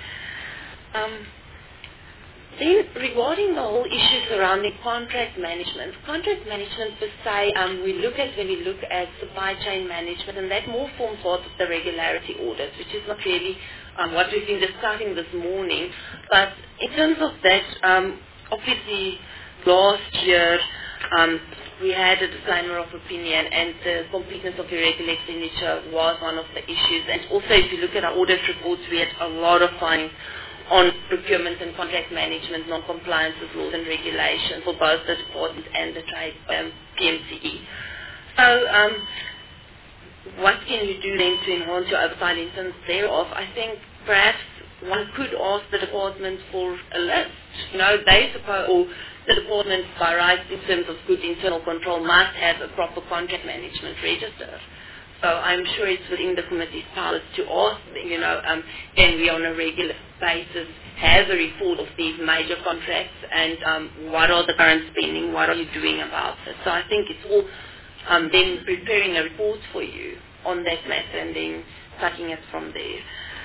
Um, Then, regarding the whole issue surrounding contract management, contract management per se, um, we look at when we look at supply chain management, and that more forms part of the regularity audit, which is not really um, what we've been discussing this morning. But in terms of that, um, obviously, last year um, we had a disclaimer of opinion, and the completeness of irregular expenditure was one of the issues. And also, if you look at our audit reports, we had a lot of findings on procurement and contract management, non-compliance with laws and regulations for both the department and the trade um, P M C E. So um, what can you do then to enhance your oversight in terms thereof? I think perhaps one could ask the department for a list. You know, they suppose, or the department by rights in terms of good internal control must have a proper contract management register. So I'm sure it's within the committee's powers to ask, you know, um, can we on a regular basis have a report of these major contracts, and um, what are the current spending, what are you doing about it? So I think it's all um, then preparing a report for you on that matter and then taking it from there.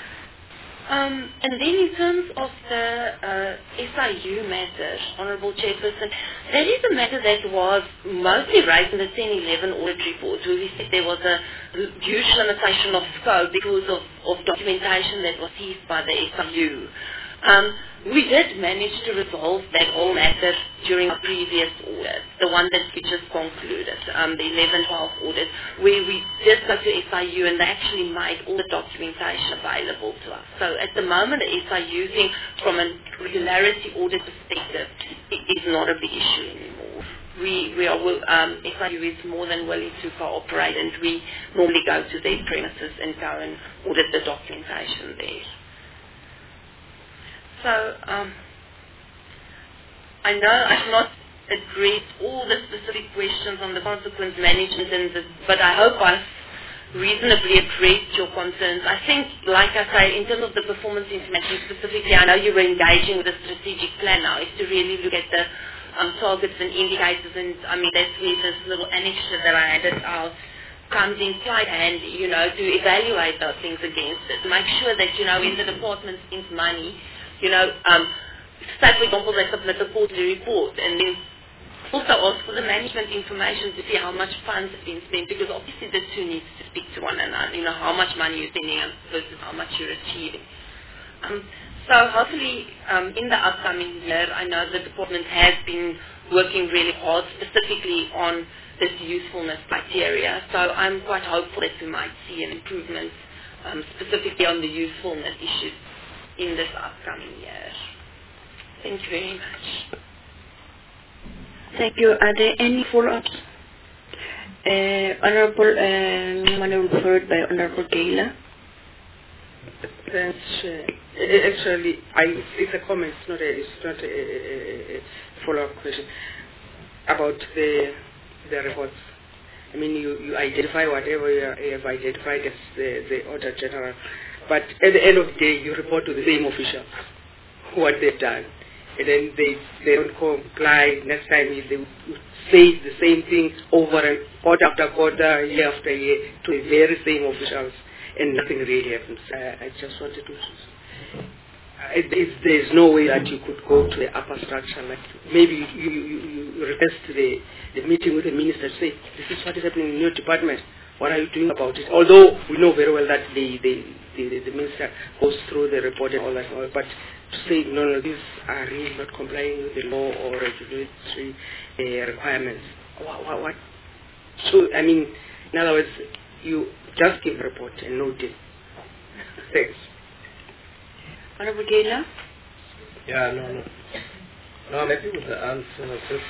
Um, and then in terms of the uh, S I U matter, Honourable Chairperson, that is a matter that was mostly raised in the ten eleven audit report, where we said there was a huge limitation of scope because of, of documentation that was seized by the S I U. Um, we did manage to resolve that whole matter during our previous audit, the one that we just concluded, um, the eleven twelve audit, where we did go to S I U and they actually made all the documentation available to us. So at the moment, the S I U thing, from a regularity audit perspective, it is not a big issue anymore. We, we are, um, S I U is more than willing to cooperate, and we normally go to their premises and go and audit the documentation there. So, um, I know I've not address all the specific questions on the consequence management, and the, but I hope I've reasonably addressed your concerns. I think, like I say, in terms of the performance information specifically, I know you were engaging with the strategic plan now, is to really look at the um, targets and indicators, and I mean, that's where this little annexure that I added out comes in quite handy, you know, to evaluate those things against it. Make sure that, you know, when the department spends money, you know, um, say, for example, they submit a quarterly report, and then also ask for the management information to see how much funds have been spent, because obviously the two needs to speak to one another, you know, how much money you're spending versus how much you're achieving. Um, so hopefully um, in the upcoming year, I know the department has been working really hard specifically on this usefulness criteria, so I'm quite hopeful that we might see an improvement um, specifically on the usefulness issues in this upcoming year. Thank you very much. Thank you. Are there any follow-ups? Uh, Honorable, um, one referred by Honorable Gaylor. Thanks, Chair. Actually, I, it's a comment, it's not a, it's not a, a, a follow-up question about the the reports. I mean, you, you identify whatever you, are, you have identified as the, the Auditor General, but at the end of the day, you report to the same officials what they've done. And then they, they don't comply. Next time they say the same thing over and quarter after quarter, year after year, to the very same officials, and nothing really happens. I, I just wanted to... Uh, if there's no way that you could go to the upper structure, like maybe you, you, you, you request the, the meeting with the minister to say, this is what is happening in your department. What are you doing about it? Although we know very well that the, the, the, the minister goes through the report and all that, but to say, no, no, these are really not complying with the law or regulatory uh, requirements. What, what, what? So, I mean, in other words, you just give a report and note it. Thanks. Honorable Gaylor? Yeah, no, no. No, I'm happy with the answer. Just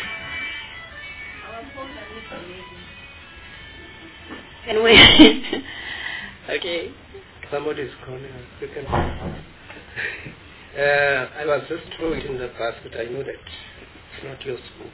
Can we? Okay. somebody's calling us. You can. Uh, I was just throwing it in the basket. I know that it's not your school.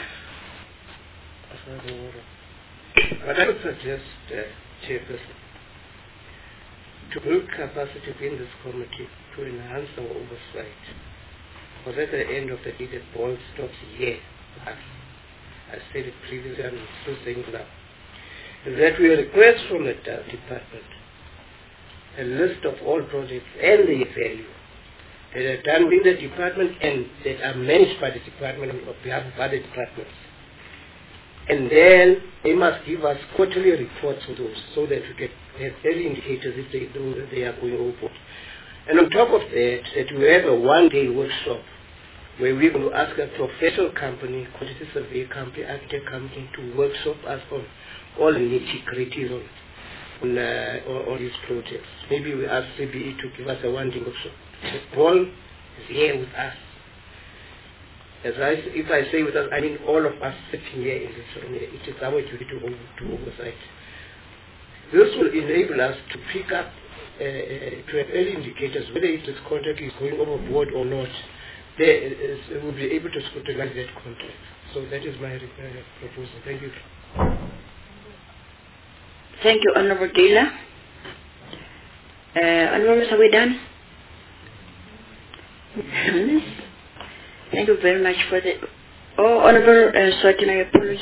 But I would suggest, uh, Chairperson, to build capacity within this committee to enhance our oversight. Because at the end of the day, the ball stops here. I said it previously and I'm still saying it now. Is that we request from the department a list of all projects and the value that are done within the department and that are managed by the department on behalf of other departments. And then they must give us quarterly reports for those so that we can have early indicators if they know that they are going over. And on top of that, that we have a one-day workshop where we're going to ask a professional company, quantity survey company, architect company to workshop us on all the nitty-gritties on, on, uh, on, on these projects. Maybe we ask C B E to give us a one-day workshop. The ball is here with us. As I, if I say with us, I mean all of us sitting here in this room. It is our duty to, to oversight. This will enable us to pick up, uh, to have early indicators whether if this contract is going overboard or not. They uh, will be able to scrutinize that contract. So that is my uh, proposal. Thank you. Thank you, Honorable Gaylor. Uh, Honorable Mister are we done? Thank you very much for the... Oh, Honorable uh, Swati, I apologize.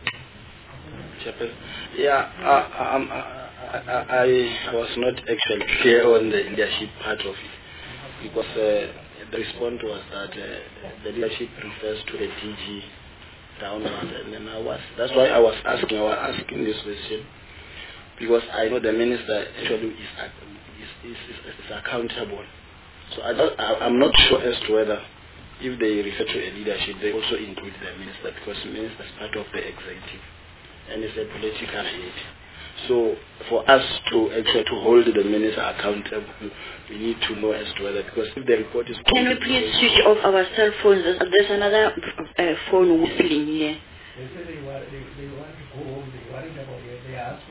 Yeah, uh, um, I, I, I was not actually clear on the leadership part of it because uh, the response was that uh, the leadership refers to the D G downwards, and then I was, that's why I was asking, I was asking this question because I know the minister actually is, is, is, is, is accountable. So I don't, I, I'm not sure as to whether if they refer to a leadership, they also include the minister because the minister is part of the executive and it's a political head. So for us to actually to hold the minister accountable, we need to know as to whether, because if the report is... Can we please switch off our cell phones? There's another uh, phone whistling here. They say they want, they, they want to go home, they worried about it, they ask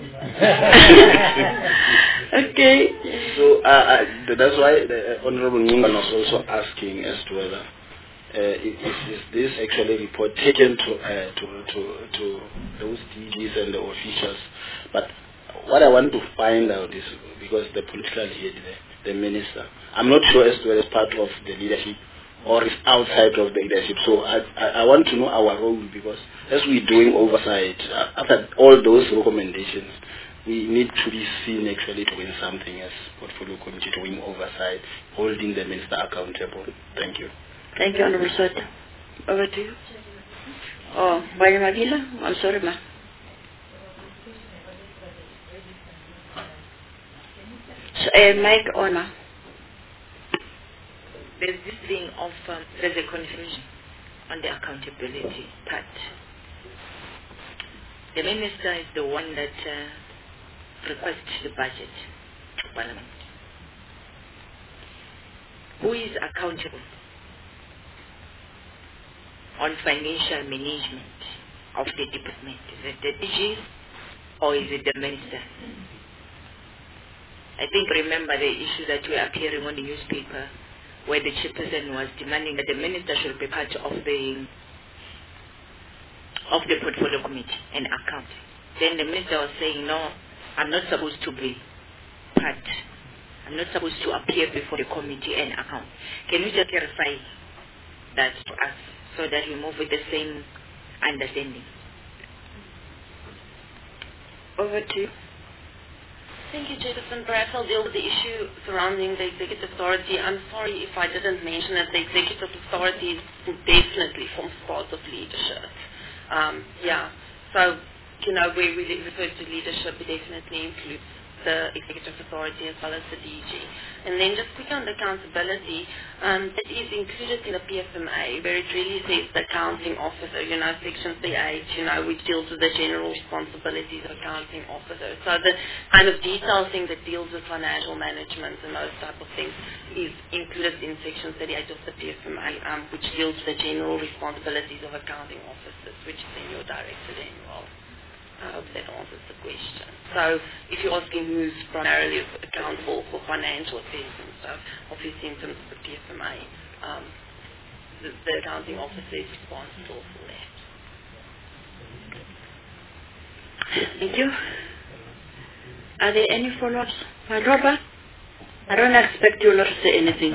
for that. Okay. So uh, uh, that's why the Honorable Ngungan was also asking as to whether uh, is, is this actually report taken to, uh, to, to, to those D Gs and the officials? But what I want to find out is, because the political head, the, the minister, I'm not sure as to whether it's part of the leadership or is outside of the leadership. So I, I, I want to know our role, because as we're doing oversight, uh, after all those recommendations, we need to be seen actually doing something as portfolio committee, doing oversight, holding the minister accountable. Thank you. Thank you, Honorable Soto. Over to you. Oh, Banya Magila, I'm sorry, ma. So, uh, Mike Ona. There's this thing of, um, there's a confusion on the accountability part. The minister is the one that uh, requests the budget to Parliament. Who is accountable on financial management of the department? Is it the D Gs or is it the minister? I think remember the issue that were appearing on the newspaper, where the chairperson was demanding that the minister should be part of the of the portfolio committee and account. Then the minister was saying, no, I'm not supposed to be part. I'm not supposed to appear before the committee and account. Can we just clarify that to us so that we move with the same understanding? Over to you. Thank you, Chairperson. Perhaps I'll deal with the issue surrounding the executive authority. I'm sorry if I didn't mention that the executive authority definitely forms part of leadership. Um, yeah, so, you know, where we refer to leadership, it definitely includes the executive authority as well as the D G. And then just quickly on the accountability, um, it is included in the P F M A, where it really says the accounting officer, you know, section three eight, you know, which deals with the general responsibilities of accounting officer. So the kind of detailed thing that deals with financial management and those type of things is included in section thirty-eight of the P F M A, um, which deals with the general responsibilities of accounting officers, which is in your director annual. I hope that answers the question. So if you're asking who's primarily accountable for financial affairs and stuff, obviously in terms of the P F M A, um, the, the accounting officer is responsible for that. Thank you. Are there any follow-ups? My Robert? I don't expect you not to say anything.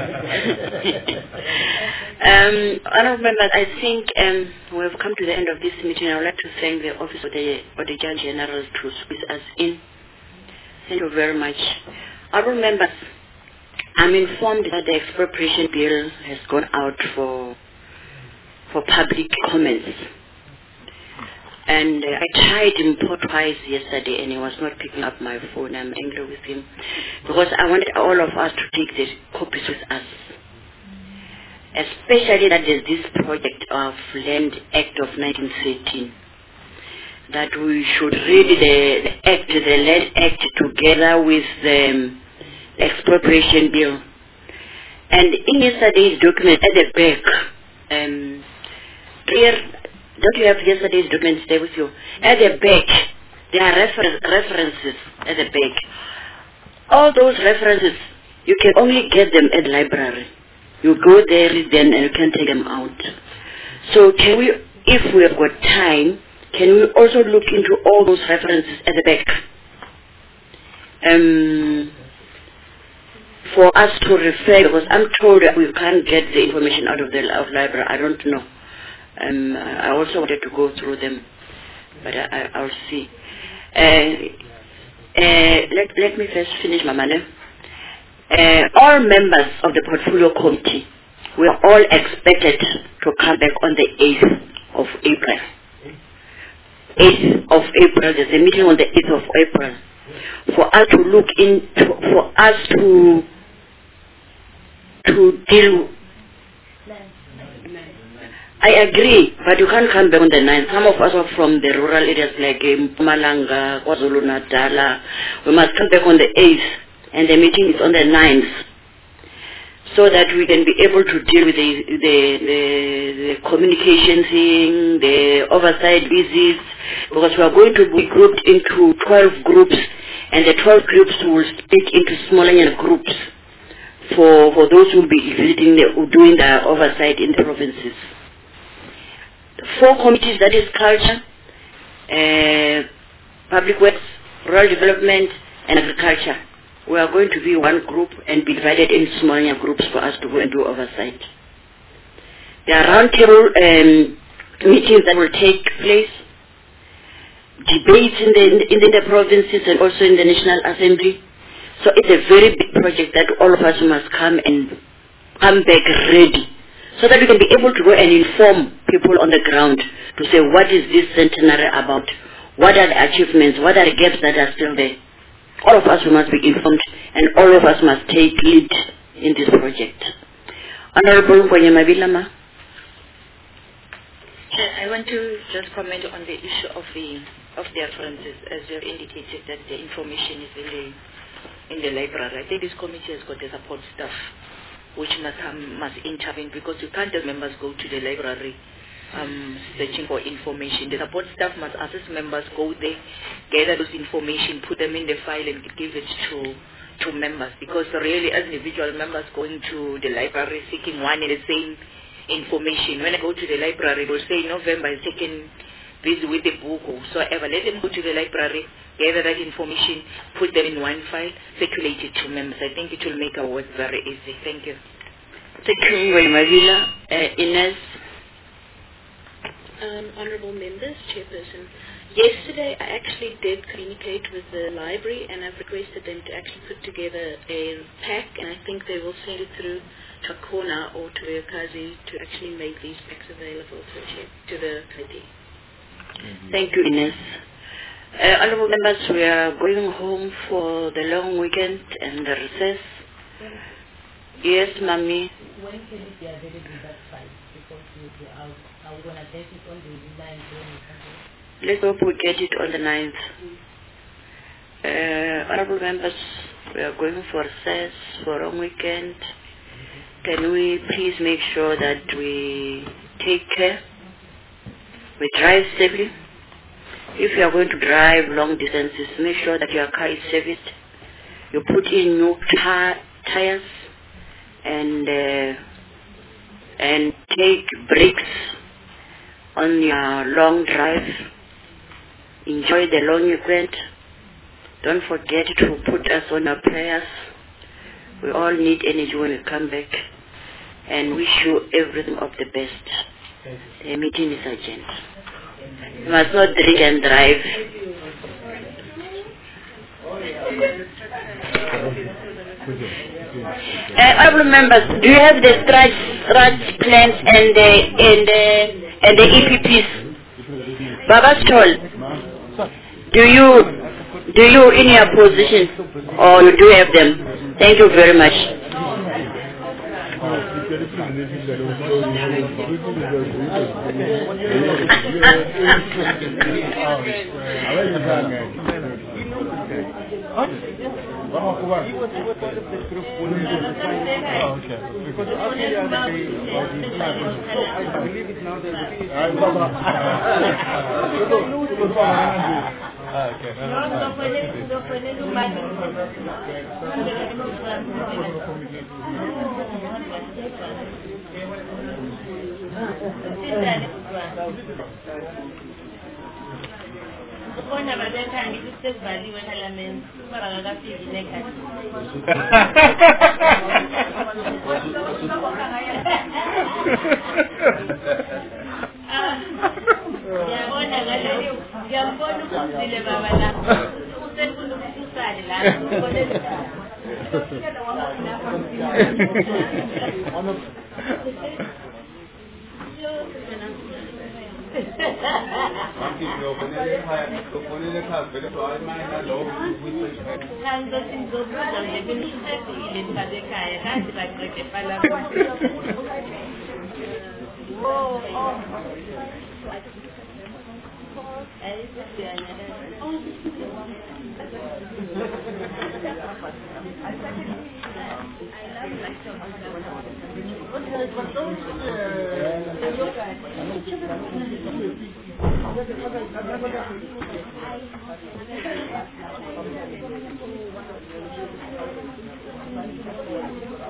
um, Honourable members, I think um, we have come to the end of this meeting. I would like to thank the Office of the Auditor General to squeeze us in. Thank you very much. Honourable members, I'm informed that the expropriation bill has gone out for for public comments. And uh, I tried him twice yesterday and he was not picking up my phone. I'm angry with him because I wanted all of us to take the copies with us. Especially that there's this project of Land Act of nineteen thirteen. That we should read the, the Act, the Land Act together with the expropriation bill. And in yesterday's document at the back, um, clear. Don't you have yesterday's documents there with you? At the back, there are refer references at the back. All those references, you can only get them at the library. You go there, read them, and you can take them out. So can we, if we have got time, can we also look into all those references at the back? Um, for us to refer, because I'm told that we can't get the information out of the out library. I don't know. Um, I also wanted to go through them, but I, I, I'll see. Uh, uh, let, let me first finish my manner. Uh, all members of the portfolio committee were all expected to come back on the eighth of April. eighth of April, there's a meeting on the eighth of April for us to look in, to, for us to, to deal. I agree, but you can't come back on the ninth. Some of us are from the rural areas like Mpumalanga, KwaZulu-Natal. We must come back on the eighth, and the meeting is on the ninth, so that we can be able to deal with the, the, the, the communication thing, the oversight visits, because we are going to be grouped into twelve groups, and the twelve groups will split into smaller groups for, for those who will be visiting the, doing the oversight in the provinces. Four committees, that is culture, uh, public works, rural development, and agriculture. We are going to be one group and be divided in smaller groups for us to go and do oversight. There are roundtable um, meetings that will take place, debates in the, in the provinces and also in the National Assembly. So it's a very big project that all of us must come and come back ready so that we can be able to go and inform people on the ground to say what is this centenary about, what are the achievements, what are the gaps that are still there. All of us must be informed and all of us must take lead in this project. Honorable Nkonyamabilama. I want to just comment on the issue of the of the utterances, as you have indicated that the information is in the in the library. I think this committee has got the support staff which must um, must intervene, because you can't as members go to the library um, searching for information. The support staff must assist members, go there, gather those information, put them in the file and give it to to members, because really as individual members going to the library seeking one and the same information. When I go to the library, they'll say November is taken busy with the book or whatsoever. Let them go to the library, gather that information, put them in one file, circulate it to members. I think it will make our work very easy. Thank you. Thank you very much, uh, Ines. Um, honorable members, Chairperson. Yesterday I actually did communicate with the library and I've requested them to actually put together a pack, and I think they will send it through to Akona or to Okazi to actually make these packs available to, to the committee. Mm-hmm. Thank you, Ines. Uh, honorable members, we are going home for the long weekend and the recess. Yeah. Yes, Mommy. When can it be available that site? Because we are, are we going to get it on the ninth? Let's hope we get it on the ninth. Uh, honorable members, we are going for recess for a long weekend. Can we please make sure that we take care, we drive safely? If you are going to drive long distances, make sure that your car is serviced. You put in new tires and uh, and take breaks on your long drive. Enjoy the long weekend. Don't forget to put us on our prayers. We all need energy when we come back, and wish you everything of the best. The meeting is urgent. You must not drink and drive. Uh, honorable members, do you have the stretch, stretch plans and the and the and the E P Ps? Baba Stoll, do you do you in your position, or you do have them? Thank you very much. Ukona babetha ngisivaliwe eParliament bangakafiki nekhaya. Yabona ngale ngiyambona ukuzile baba la. Usenkulu ukusale la.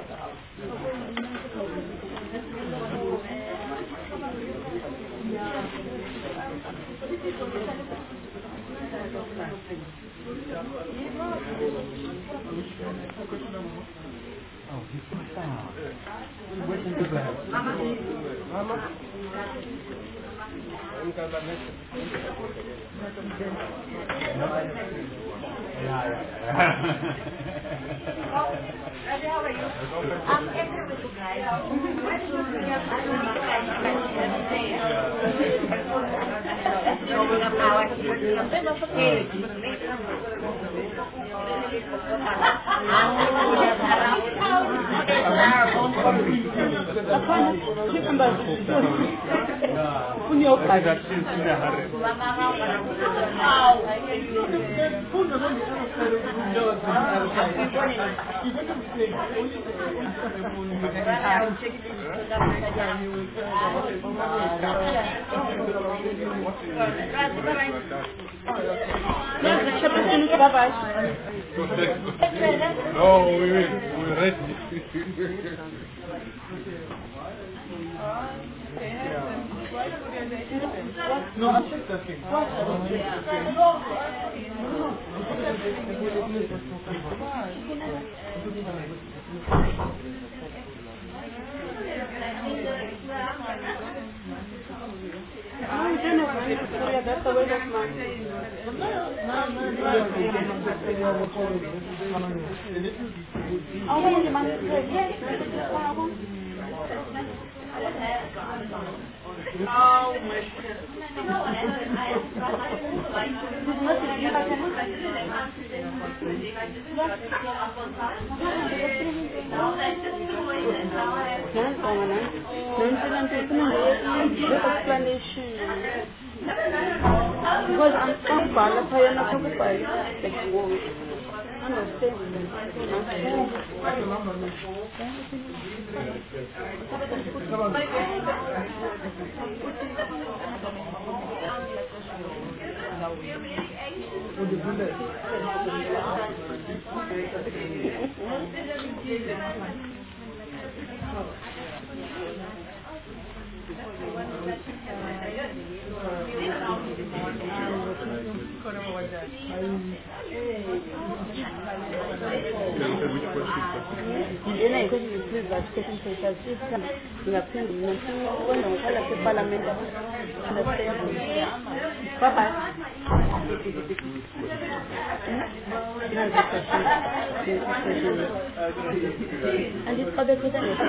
No, we will. We're ready. No, I'm just asking. Because I'm so bad, I'm not talking about it. And this other question is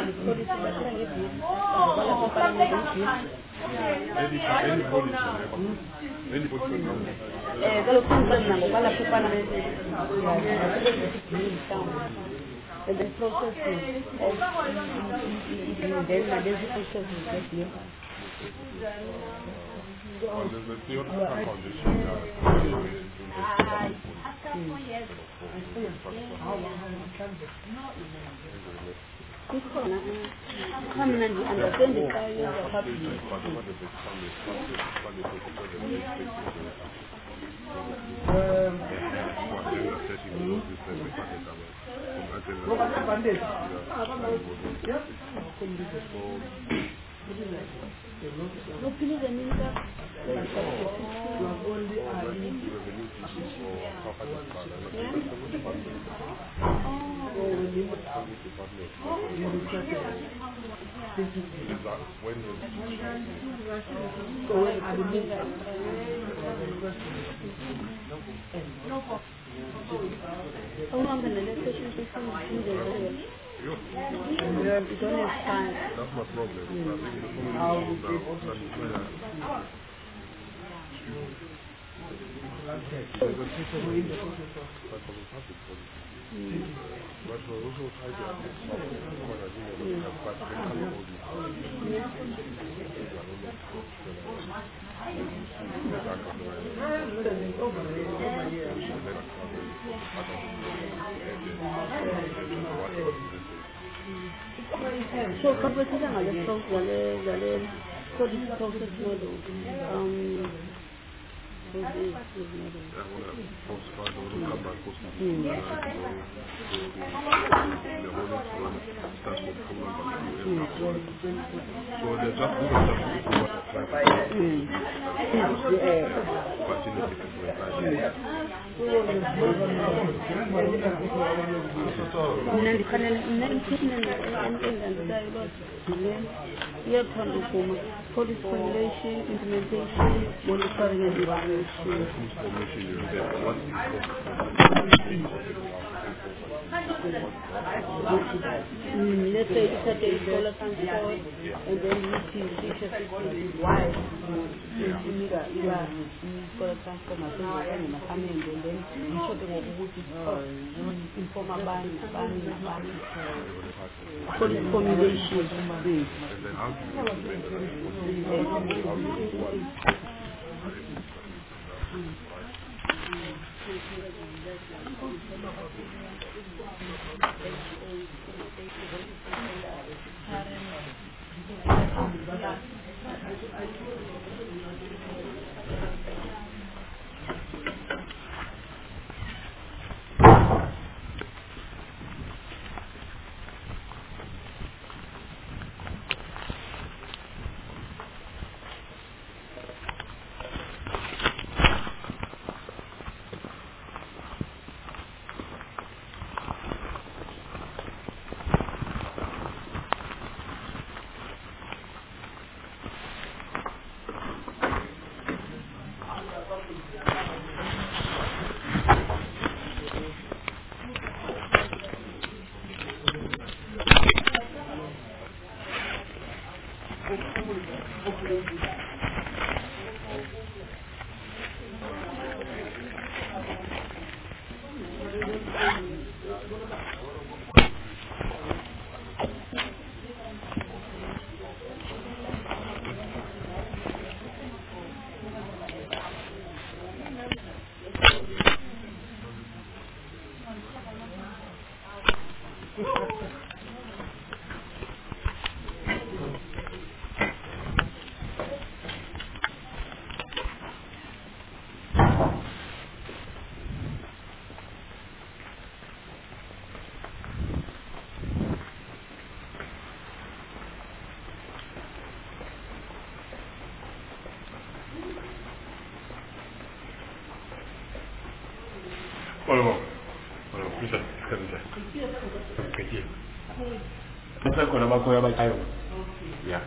Eh, quello che facciamo, quella che parla and the process of then there's the process of here. There's a theoretical condition that Come and understand the value of happiness. No, please, I mean that. Oh, no, I'm going to let the question be You don't have time. That's my problem. Mm. I think there's so many I'll people now that is where there's a system in the that doesn't have it for you. But we're also trying to have something because I think they don't have that mental body. So, conversation on the process, the police process model. Um, It is, it's not a- I want to falsify, I want to come back positive. Mm. Uh, so, so the, the whole one starts from phone number two and Mm. after. So they're just good at just looking for what the client is. Mm. But in a different way, I Mina ndikhanela mna imphini endiyenzayo uba yile iyathanda ukuma policy formulation, implementation, monitoring and evaluation. information you get. What is Mm, let's say it's at a solar transport and then you see feature systems wide. You need a solar transformer and then you show them what inform about policy formulation. and then how do you implement that? How do you work? Bueno, bueno, bisa, bisa, bisa. Kecil. Masa kau nama kau yang baik ayo. Ya.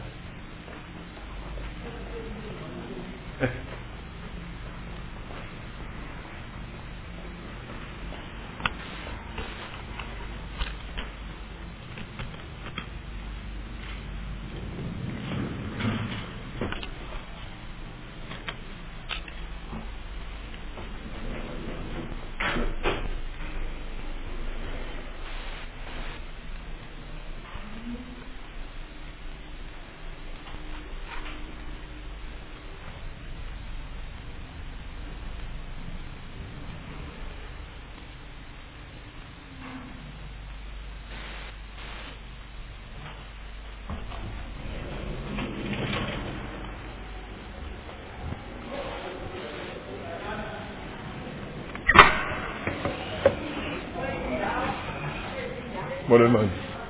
Boleh man.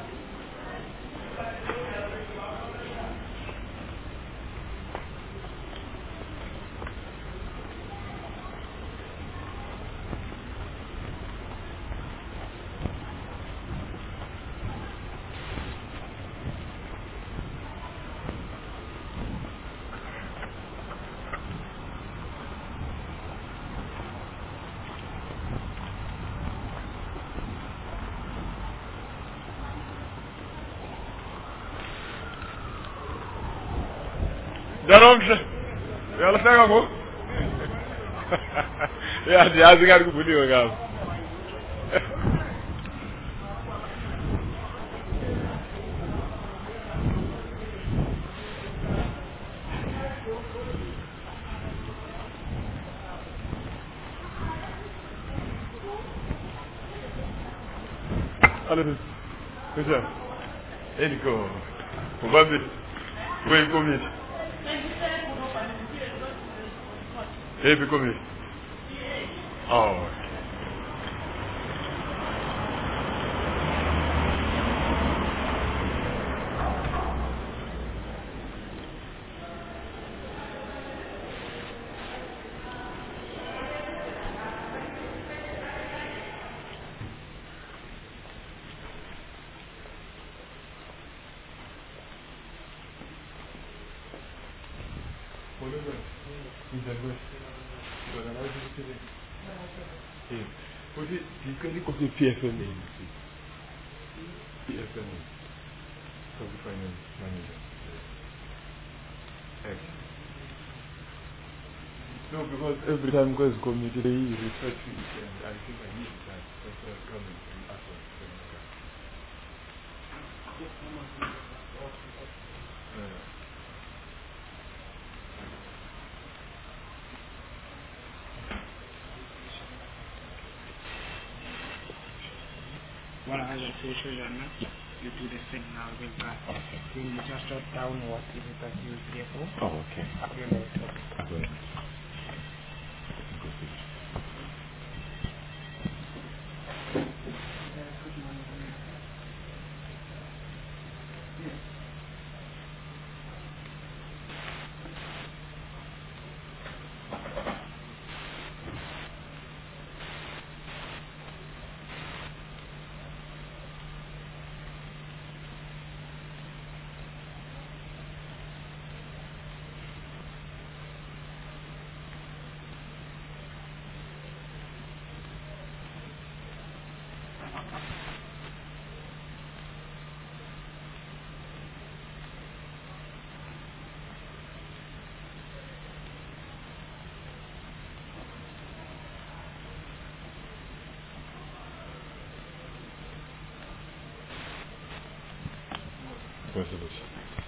Darum ya la saka ko ya ya zigar ku budi wa gam Allez, c'est ça. Et Nico, on va vite. Oui, combien? Hey, become it. Oh. P F M A, P F M A, Public Finance Manager. Yes. No, because every time because community they refer to it, and I think I need that. That's why I'm coming and ask for that. What I will say to you now, you do the thing now with that. Then you just jot down what is it that you here for. Oh, okay. You know it. Okay. Resolution.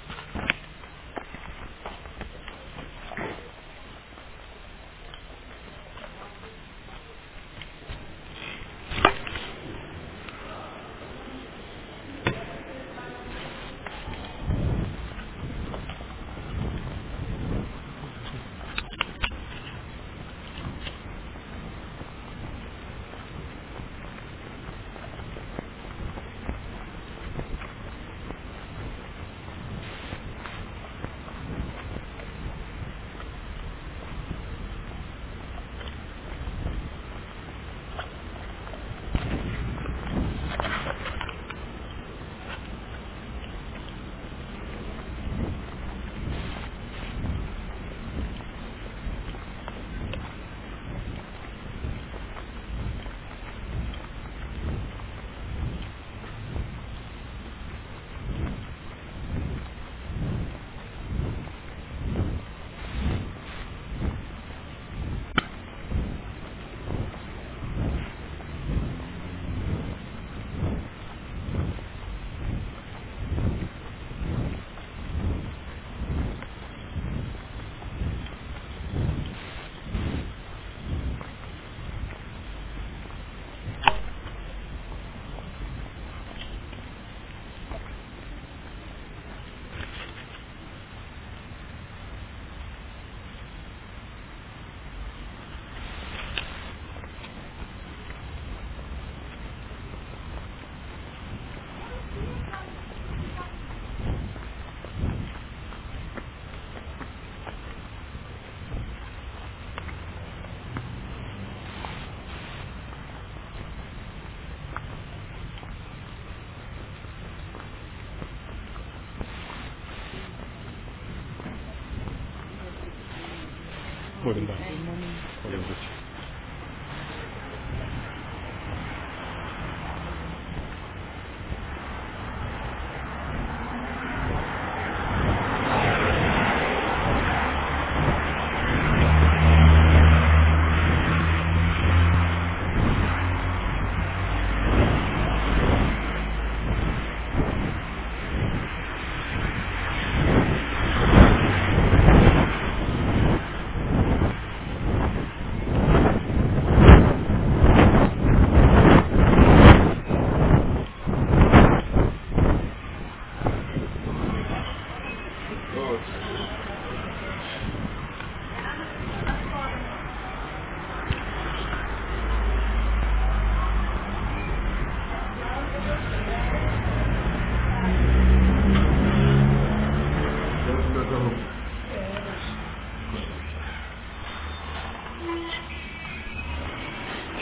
More than that. More than that.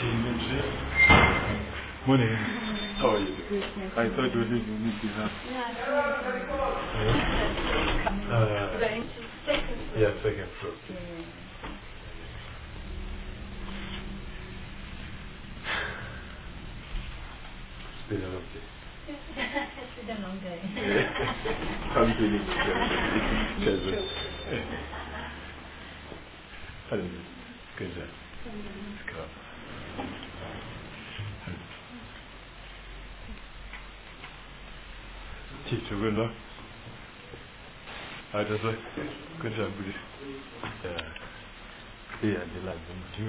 Morning. How are you? I thought you were leaving me behind. Uh, yeah, second floor. It's been a long day. It's been a long day. I'm feeling it. Good job. Let's go. Chief, you're good enough? I just like, good job, good. Yeah. Yeah, the lad, you.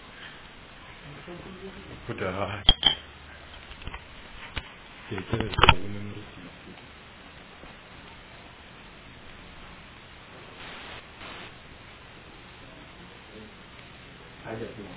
Put that high. Yeah, tell us, remember. I don't know.